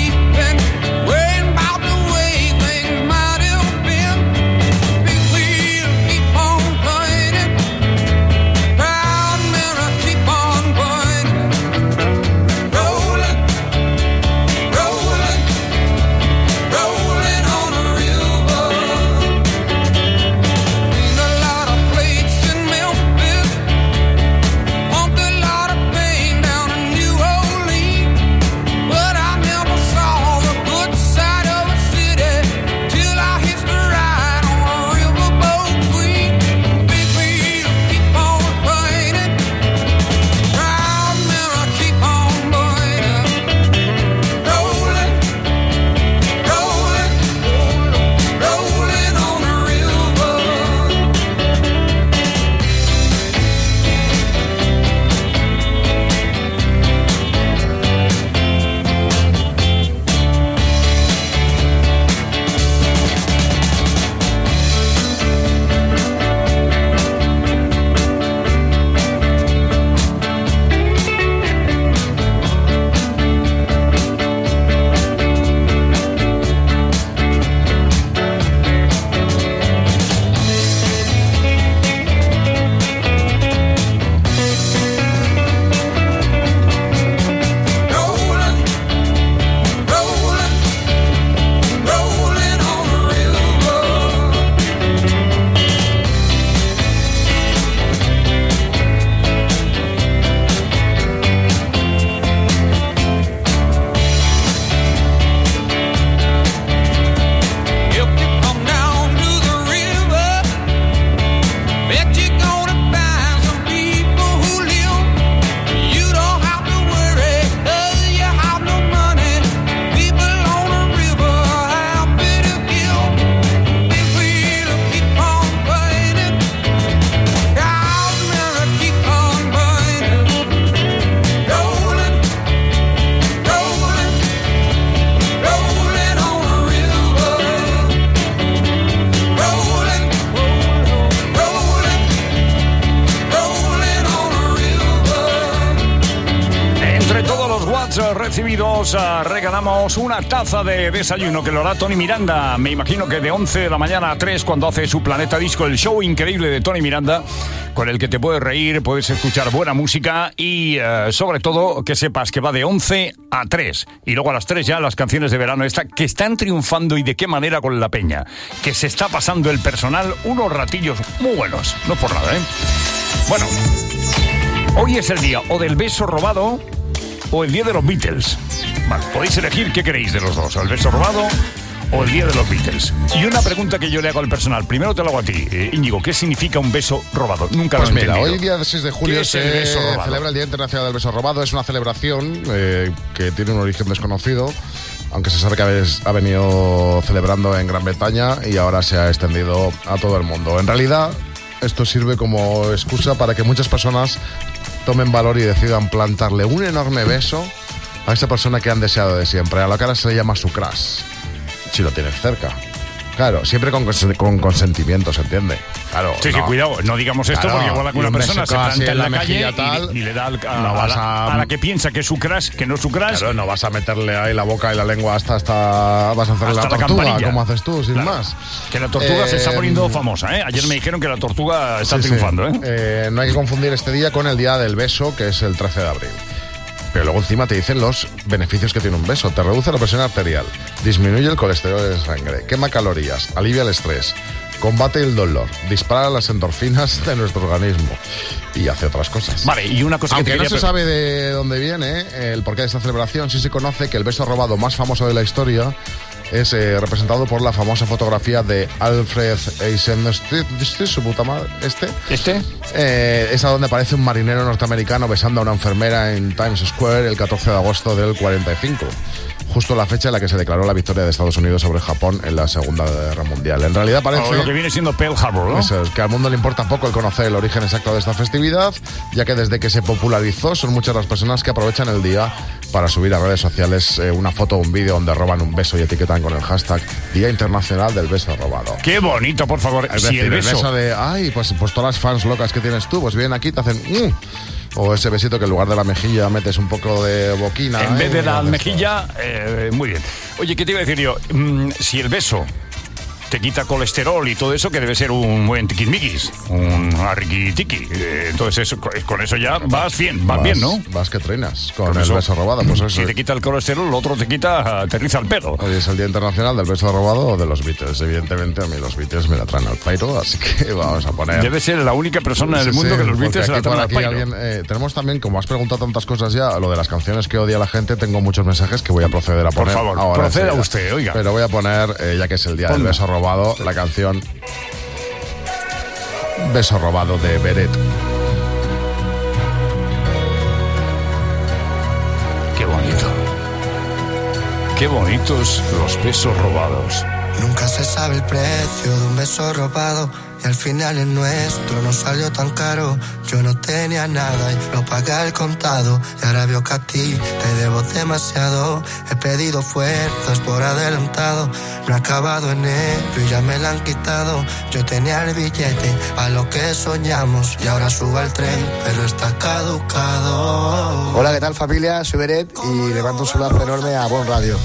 Worrying about the way things might have been. tickets recibidos, regalamos una taza de desayuno que lo hará Tony Miranda. Me imagino que de 11 de la mañana a 3, cuando hace su Planeta Disco, el show increíble de Tony Miranda, con el que te puedes reír, puedes escuchar buena música y sobre todo que sepas que va de 11 a 3. Y luego a las 3 ya las canciones de verano que están triunfando y de qué manera con la peña. Que se está pasando el personal unos ratillos muy buenos. No por nada, ¿eh? Bueno, hoy es el día o del beso robado o el día de los Beatles. Vale, podéis elegir qué queréis de los dos, el beso robado o el día de los Beatles. Y una pregunta que yo le hago al personal, primero te la hago a ti, Íñigo, ¿qué significa un beso robado? Nunca lo he entendido. Hoy día 6 de julio se celebra el Día Internacional del Beso Robado. Es una celebración que tiene un origen desconocido, aunque se sabe que ha venido celebrando en Gran Bretaña y ahora se ha extendido a todo el mundo. En realidad, esto sirve como excusa para que muchas personas tomen valor y decidan plantarle un enorme beso a esa persona que han deseado de siempre, a la que ahora se le llama su crush, si lo tienes cerca. Claro, siempre con consentimiento, ¿se entiende? Claro. Sí, no. Cuidado, no digamos esto, claro, porque igual alguna persona se planta en la calle y le da a la que piensa que es su crush, que no es su crush. Claro, no vas a meterle ahí la boca y la lengua hasta vas a hacerle la tortuga, como haces tú, sin más. Que la tortuga se está poniendo famosa, ¿eh? Ayer me dijeron que la tortuga está triunfando, ¿eh? No hay que confundir este día con el Día del Beso, que es el 13 de abril. Pero luego encima te dicen los beneficios que tiene un beso. Te reduce la presión arterial, disminuye el colesterol de sangre, quema calorías, alivia el estrés, combate el dolor, dispara las endorfinas de nuestro organismo y hace otras cosas. Vale, y una cosa aunque no se sabe de dónde viene el porqué de esta celebración, sí se conoce que el beso robado más famoso de la historia es representado por la famosa fotografía de Alfred Eisenstein, su puta madre, esa donde aparece un marinero norteamericano besando a una enfermera en Times Square el 14 de agosto del 45. Justo la fecha en la que se declaró la victoria de Estados Unidos sobre Japón en la Segunda Guerra Mundial. En realidad parece... lo que viene siendo Pearl Harbor, ¿no? Eso es, que al mundo le importa poco el conocer el origen exacto de esta festividad, ya que desde que se popularizó son muchas las personas que aprovechan el día para subir a redes sociales una foto o un vídeo donde roban un beso y etiquetan con el hashtag Día Internacional del Beso Robado. ¡Qué bonito, por favor! Es decir, el beso de, pues todas las fans locas que tienes tú, pues vienen aquí y te hacen... O ese besito que en lugar de la mejilla metes un poco de boquina. En vez de la mejilla, muy bien. Oye, ¿qué te iba a decir yo? Si el beso te quita colesterol y todo eso, que debe ser un buen tiquismiquis, un arriquitiqui. Entonces, con eso ya vas bien, ¿no? Vas que trinas con el beso robado. Pues eso. Si te quita el colesterol, lo otro te riza el pelo. Hoy es el Día Internacional del Beso Robado o de los Beatles. Evidentemente, a mí los Beatles me la traen al pairo, así que vamos a poner... Debe ser la única persona en el mundo que los Beatles se la traen al pairo. Tenemos también, como has preguntado tantas cosas ya, lo de las canciones que odia la gente, tengo muchos mensajes que voy a proceder a poner. Por favor, ahora proceda usted, oiga. Pero voy a poner, ya que es el Día del Beso Robado, la canción Beso Robado de Beret. Qué bonito. Qué bonitos los besos robados. Nunca se sabe el precio de un beso robado y al final el nuestro no salió tan caro. Yo no tenía nada y lo pagué al contado y ahora veo que a ti te debo demasiado. He pedido fuerzas por adelantado, no he acabado enero y ya me la han quitado. Yo tenía el billete a lo que soñamos y ahora subo al tren pero está caducado. Hola, ¿qué tal familia? Soy Beret y le mando un saludo enorme a Bon Radio.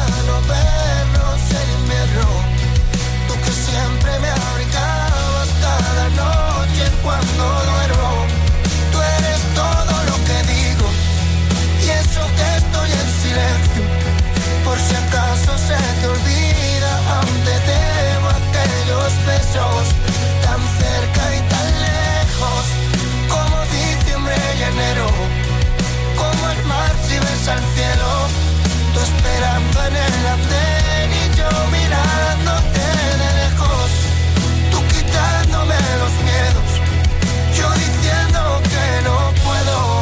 Cuando duermo, tú eres todo lo que digo y eso que estoy en silencio. Por si acaso se te olvida, aún te debo aquellos besos tan cerca y tan lejos, como diciembre y enero, como el mar si ves al cielo. Tú esperando en el andén y yo mirándote de lejos, tú quitándome los miedos, yo diciendo que no puedo.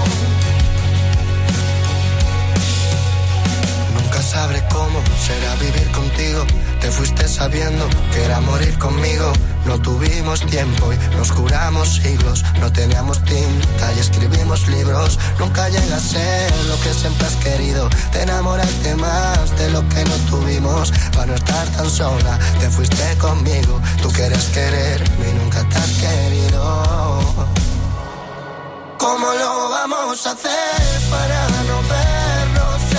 Nunca sabré cómo será vivir contigo. Te fuiste sabiendo que era morir conmigo. No tuvimos tiempo y nos juramos siglos. No teníamos tinta y escribimos libros. Nunca llega a ser lo que siempre has querido. Te enamoraste más de lo que no tuvimos. Para no estar tan sola, te fuiste conmigo. Tú quieres quererme y nunca te has querido. ¿Cómo lo vamos a hacer para no vernos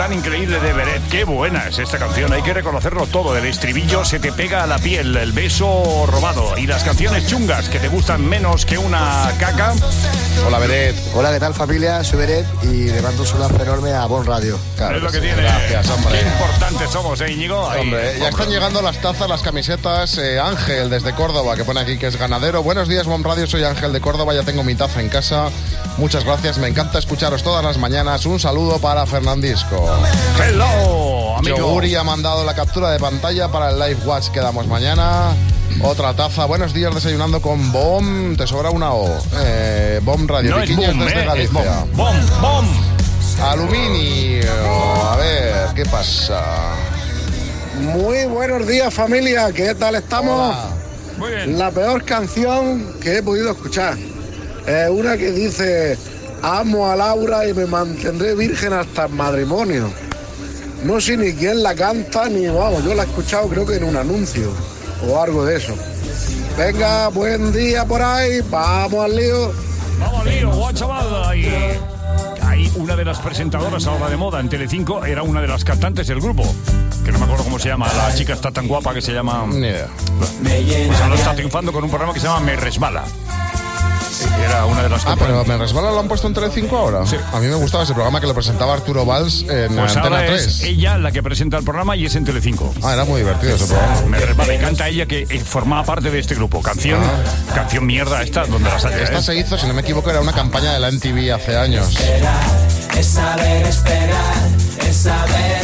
tan increíble de Beret. Qué buena es esta canción, hay que reconocerlo todo. El estribillo se te pega a la piel, el beso robado y las canciones chungas que te gustan menos que una caca. Hola, Beret. Hola, ¿qué tal, familia? Soy Beret y le mando un saludo enorme a Bon Radio. Claro, es lo que tiene. Gracias, hombre. Qué importantes somos, Íñigo. Ahí, hombre, ya están llegando las tazas, las camisetas. Ángel, desde Córdoba, que pone aquí que es ganadero. Buenos días, Bon Radio, soy Ángel de Córdoba, ya tengo mi taza en casa. Muchas gracias, me encanta escucharos todas las mañanas. Un saludo para Fernandisco. Hello, amigo. Yoguri ha mandado la captura de pantalla para el live watch que damos mañana. Otra taza. Buenos días, desayunando con BOM. Te sobra una O. BOM Radio. No Piquiños es boom, desde Galicia. Es BOM. Aluminio. A ver, ¿qué pasa? Muy buenos días, familia. ¿Qué tal estamos? Hola. Muy bien. La peor canción que he podido escuchar. Una que dice: amo a Laura y me mantendré virgen hasta el matrimonio. No sé ni quién la canta, ni vamos, yo la he escuchado creo que en un anuncio o algo de eso. Venga, buen día por ahí, vamos al lío. Vamos al lío, guachaval. Ahí una de las presentadoras ahora de moda en Telecinco era una de las cantantes del grupo, que no me acuerdo cómo se llama. La chica está tan guapa que se llama... Ni idea. Pues ahora está triunfando con un programa que se llama Me Resbala. Era una de las... pero Me Resbala lo han puesto en Telecinco ahora. Sí. A mí me gustaba ese programa que lo presentaba Arturo Valls en Pues Antena ahora 3. es ella la que presenta el programa y es en Telecinco. Era muy divertido ese programa. Me Resbala y canta ella que formaba parte de este grupo. Canción mierda esta, donde la saca. Esta se hizo, si no me equivoco, era una campaña de la MTV hace años. Es saber esperar, es saber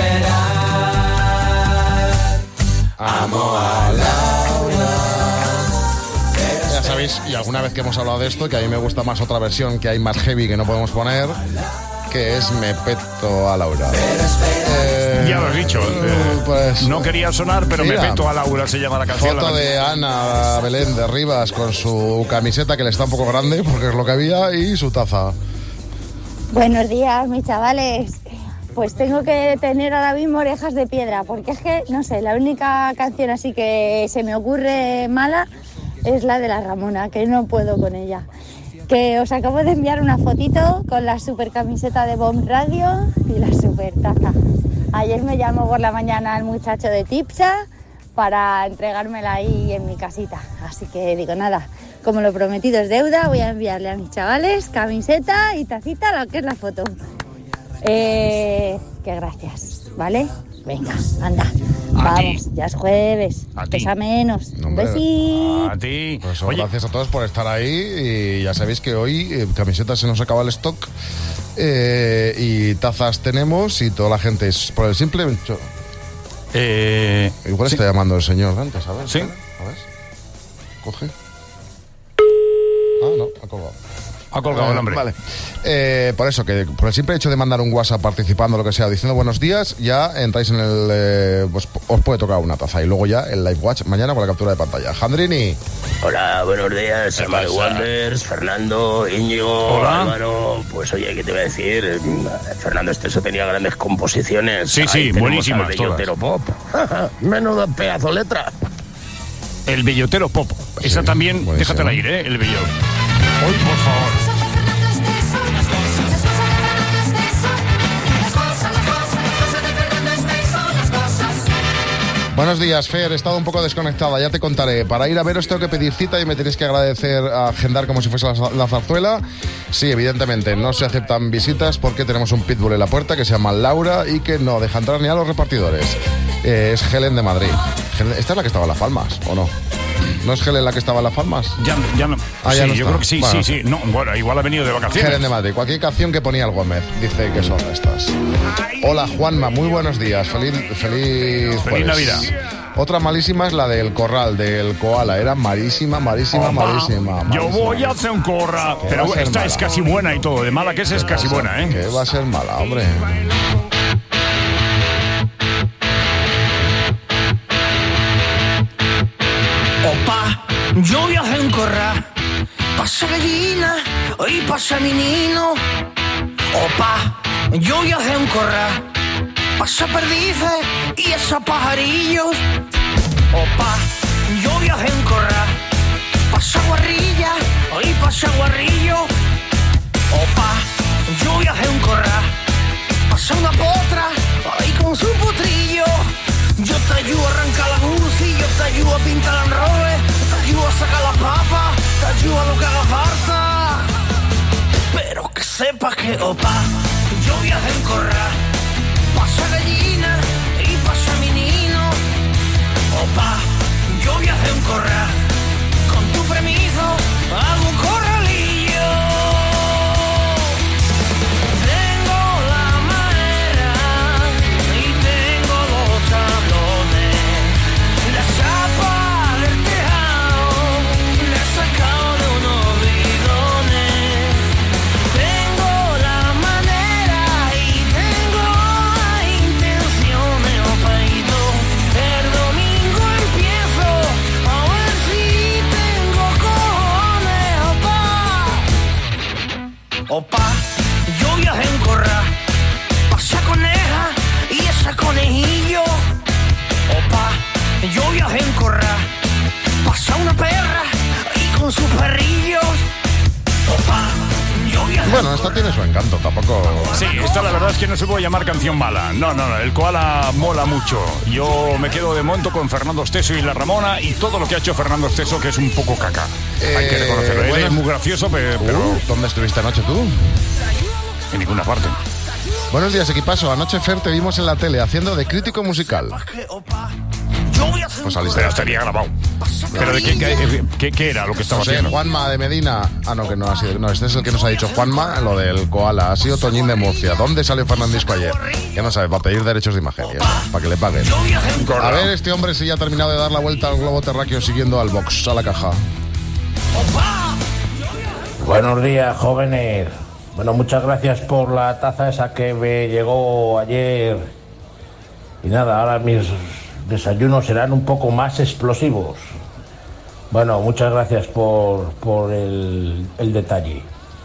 esperar. Amo a Laura. Ya sabéis, y alguna vez que hemos hablado de esto, que a mí me gusta más otra versión que hay más heavy que no podemos poner, que es Me peto a Laura. Ya lo has dicho. Pues, no quería sonar, pero mira, Me peto a Laura se llama la canción. Foto de Ana Belén de Rivas con su camiseta que le está un poco grande, porque es lo que había, y su taza. Buenos días, mis chavales. Pues tengo que tener ahora mismo orejas de piedra, porque es que, no sé, la única canción así que se me ocurre mala es la de la Ramona, que no puedo con ella. Que os acabo de enviar una fotito con la super camiseta de BOM Radio y la super taza. Ayer me llamó por la mañana el muchacho de Tipsa para entregármela ahí en mi casita. Así que digo, nada, como lo prometido es deuda, voy a enviarle a mis chavales camiseta y tacita, lo que es la foto. Que gracias, ¿vale? Venga, anda. Vamos, ya es jueves. Pesa menos. Un besito. A ti. Pues gracias a todos por estar ahí. Y ya sabéis que hoy camisetas se nos acaba el stock. Y tazas tenemos. Y toda la gente es por el simple hecho. Igual está llamando el señor antes, ¿sabes? Sí. A ver. Coge. No, ha colgado. Ha colgado el hombre. Vale. Por eso, que por el simple hecho de mandar un WhatsApp participando, lo que sea, diciendo buenos días, ya entráis en el... pues os puede tocar una taza. Y luego ya el live watch mañana con la captura de pantalla. Jandrini. Hola, buenos días, Amado Wonders, Fernando, Íñigo, Hola. Álvaro. Pues oye, ¿qué te voy a decir? Fernando Esteso tenía grandes composiciones. Sí, Ahí sí, tenemos buenísimas al todas. Bellotero Pop. Menudo pedazo letra. El Bellotero Pop. Esa también, buenísimo. déjatela ir, el bello. Hoy, por favor. Buenos días, Fer. He estado un poco desconectada, ya te contaré. Para ir a veros tengo que pedir cita y me tenéis que agradecer a agendar como si fuese la zarzuela. Sí, evidentemente, no se aceptan visitas porque tenemos un pitbull en la puerta que se llama Laura y que no deja entrar ni a los repartidores. Es Helen de Madrid. ¿Esta es la que estaba en Las Palmas, o no? ¿No es Helen la que estaba en Las Palmas? Ya no. Ya Sí, no yo está. creo que sí, Bueno. sí. No, bueno, igual ha venido de vacaciones. Helen de Madrid. Cualquier canción que ponía el Gómez dice que son estas. Hola, Juanma. Muy buenos días. Feliz jueves. Navidad. Otra malísima es la del Corral, del Koala. Era malísima. Yo voy a hacer un corra. Que va Pero a ser esta mala. es casi buena y todo. De mala que es casi buena, ¿eh? Que va a ser mala, hombre. Opa, yo voy a hacer un corral. Pasa gallina y pasa menino. Opa, yo voy a hacer un corral. Pasa perdices y esos pajarillos. Opa, yo voy a hacer un corral. Pasa guarrilla y pasa guarrillo. Opa, yo voy a hacer un corral. Pasa una potra ayuda lo que haga falta. Pero que sepas que, opa, yo viajo en corral. Pasa gallina y pasa menino. Opa, yo viajo en corral. Con tu permiso hago un corralillo. Tengo la madera y tengo los tablones. La chapa del tejado la he sacado de unos bidones. Tengo la manera y tengo las intenciones, opaído. El domingo empiezo a ver si tengo cojones, opa. Opa, yo viajé en corral. Pasa coneja y esa conejillo. Opa, yo viajé en corral. Pasa una perra y con sus perrillos. Opa, yo viajé. Bueno, esta tiene su encanto, tampoco... Sí, esta la verdad es que no se puede llamar canción mala. No, el koala mola mucho. Yo me quedo de momento con Fernando Esteso y La Ramona y todo lo que ha hecho Fernando Esteso, que es un poco caca. Hay que reconocerlo. Él es muy gracioso, pero... ¿Dónde estuviste anoche tú? En ninguna parte. Buenos días, equipazo. Anoche, Fer, te vimos en la tele haciendo de crítico musical. Pues saliste. Pero estaría grabado. ¿Pero de qué era lo que estaba haciendo? Juanma de Medina. Ah, no, que no ha sido. No, este es el que nos ha dicho Juanma, lo del koala. Ha sido Toñín de Murcia. ¿Dónde salió Fernandisco ayer? Ya no sabe, para pedir derechos de imagen. Ya está, para que le paguen. A ver, este hombre si ya ha terminado de dar la vuelta al globo terráqueo siguiendo al box, a la caja. Buenos días, jóvenes. Bueno, muchas gracias por la taza esa que me llegó ayer. Y nada, ahora mis desayunos serán un poco más explosivos. Bueno, muchas gracias por el detalle.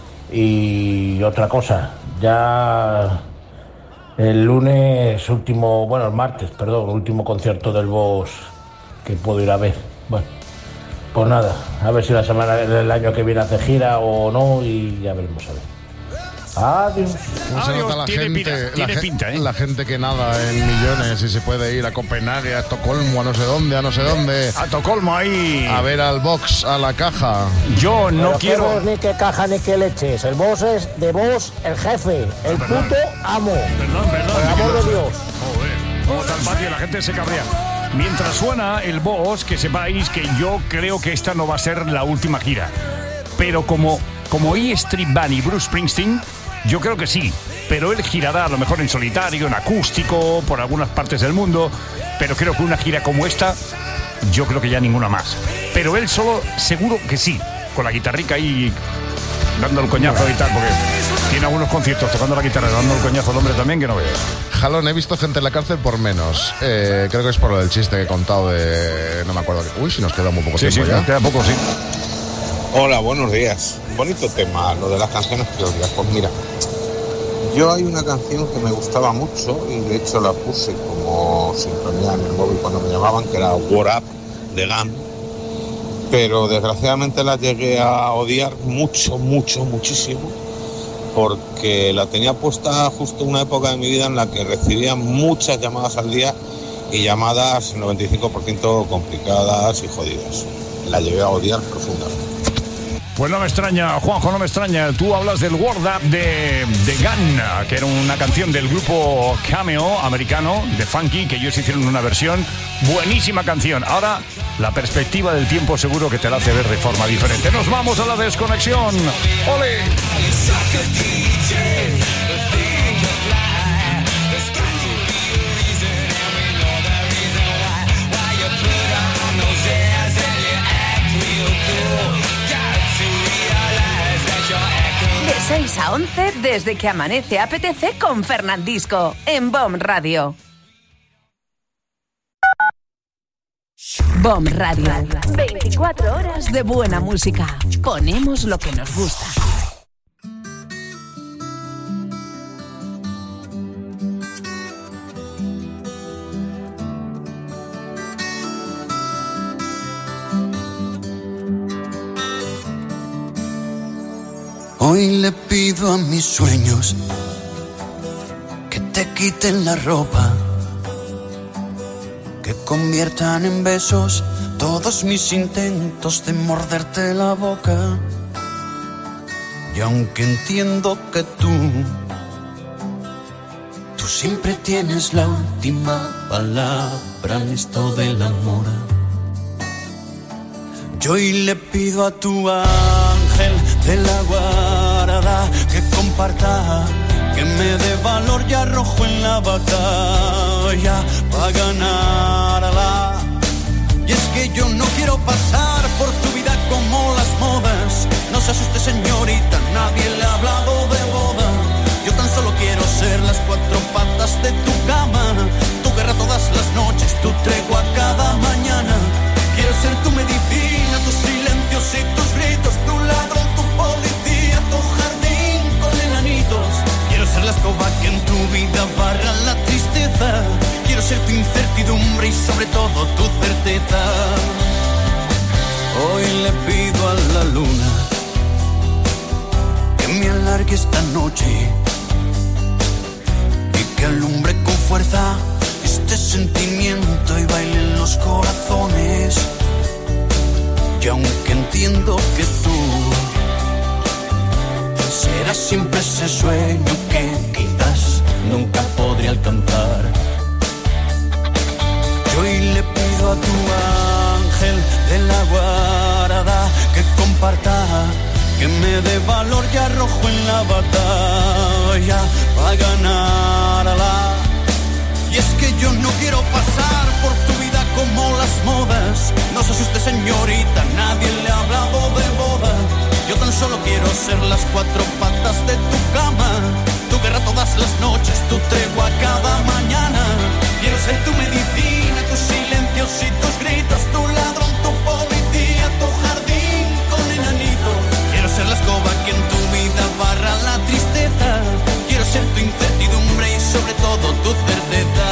Y otra cosa, ya el lunes el martes, último concierto del Boss que puedo ir a ver. Bueno, pues nada, a ver si la semana del año que viene hace gira o no y ya veremos a ver. Adiós. ¿Cómo se nota la gente, la gente que nada en millones y se puede ir a Copenhague, a Estocolmo, a no sé dónde. A Estocolmo ahí. A ver al box, a la caja. Yo no Pero quiero... Boss, ni que caja ni que leches. El boss es de Boss, el jefe, el puto amo. Perdón. Por el amor de Dios. Joder, ¿cómo está el patio? La gente se cabrea. Mientras suena el Boss, que sepáis que yo creo que esta no va a ser la última gira. Pero como E Street Band y Bruce Springsteen, yo creo que sí, pero él girará a lo mejor en solitario, en acústico, por algunas partes del mundo, pero creo que una gira como esta, yo creo que ya ninguna más. Pero él solo, seguro que sí, con la guitarrica ahí dando el coñazo y tal, porque tiene algunos conciertos tocando la guitarra, dando el coñazo al hombre también, que no veo. Jalón, he visto gente en la cárcel por menos. Creo que es por lo del chiste que he contado de... No me acuerdo. Uy, si nos queda muy poco tiempo ya. Sí, queda poco, sí. Hola, buenos días. Bonito tema, lo de las canciones que odias. Pues mira, yo hay una canción que me gustaba mucho y de hecho la puse como sintonía en el móvil cuando me llamaban, que era What Up de Gam, pero desgraciadamente la llegué a odiar muchísimo, porque la tenía puesta justo en una época de mi vida en la que recibía muchas llamadas al día y llamadas 95% complicadas y jodidas. La llegué a odiar profundamente. Pues no me extraña, Juanjo, no me extraña. Tú hablas del Word Up de Gun, que era una canción del grupo Cameo americano, de Funky, que ellos hicieron una versión. Buenísima canción. Ahora, la perspectiva del tiempo seguro que te la hace ver de forma diferente. Nos vamos a la desconexión. ¡Ole! De 6 a 11, desde que amanece apetece con Fernandisco, en BOM Radio. BOM Radio. 24 horas de buena música. Ponemos lo que nos gusta. Hoy le pido a mis sueños que te quiten la ropa, que conviertan en besos todos mis intentos de morderte la boca. Y aunque entiendo que tú siempre tienes la última palabra en esto del amor, yo hoy le pido a tu ángel de la guarda que comparta, que me dé valor y arrojo en la batalla para ganarla. Y es que yo no quiero pasar por tu vida como las modas. No se asuste, señorita, nadie le ha hablado de boda. Yo tan solo quiero ser las cuatro patas de tu cama, tu guerra todas las noches, tu tregua cada mañana. Quiero ser tu medicina, tus silencios y tus gritos, tu ladrón, tu policía, tu jardín con enanitos. Quiero ser la escoba que en tu vida barra la tristeza. Quiero ser tu incertidumbre y sobre todo tu certeza. Hoy le pido a la luna que me alargue esta noche y que alumbre con fuerza este sentimiento y bailen los corazones. Y aunque entiendo que tú serás siempre ese sueño que quizás nunca podré alcanzar, yo hoy le pido a tu ángel de la guarda que comparta, que me dé valor y arrojo en la batalla para ganarla. Y es que yo no quiero pasar por tu vida como las modas. No se asuste, señorita, nadie le ha hablado de boda. Yo tan solo quiero ser las cuatro patas de tu cama, tu guerra todas las noches, tu tregua cada mañana. Quiero ser tu medicina, tus silencios y tus gritos, tu ladrón, tu policía, tu jardín con enanitos. Quiero ser la escoba que en tu vida barra la tristeza. Quiero ser tu incertidumbre y sobre todo tu certeza.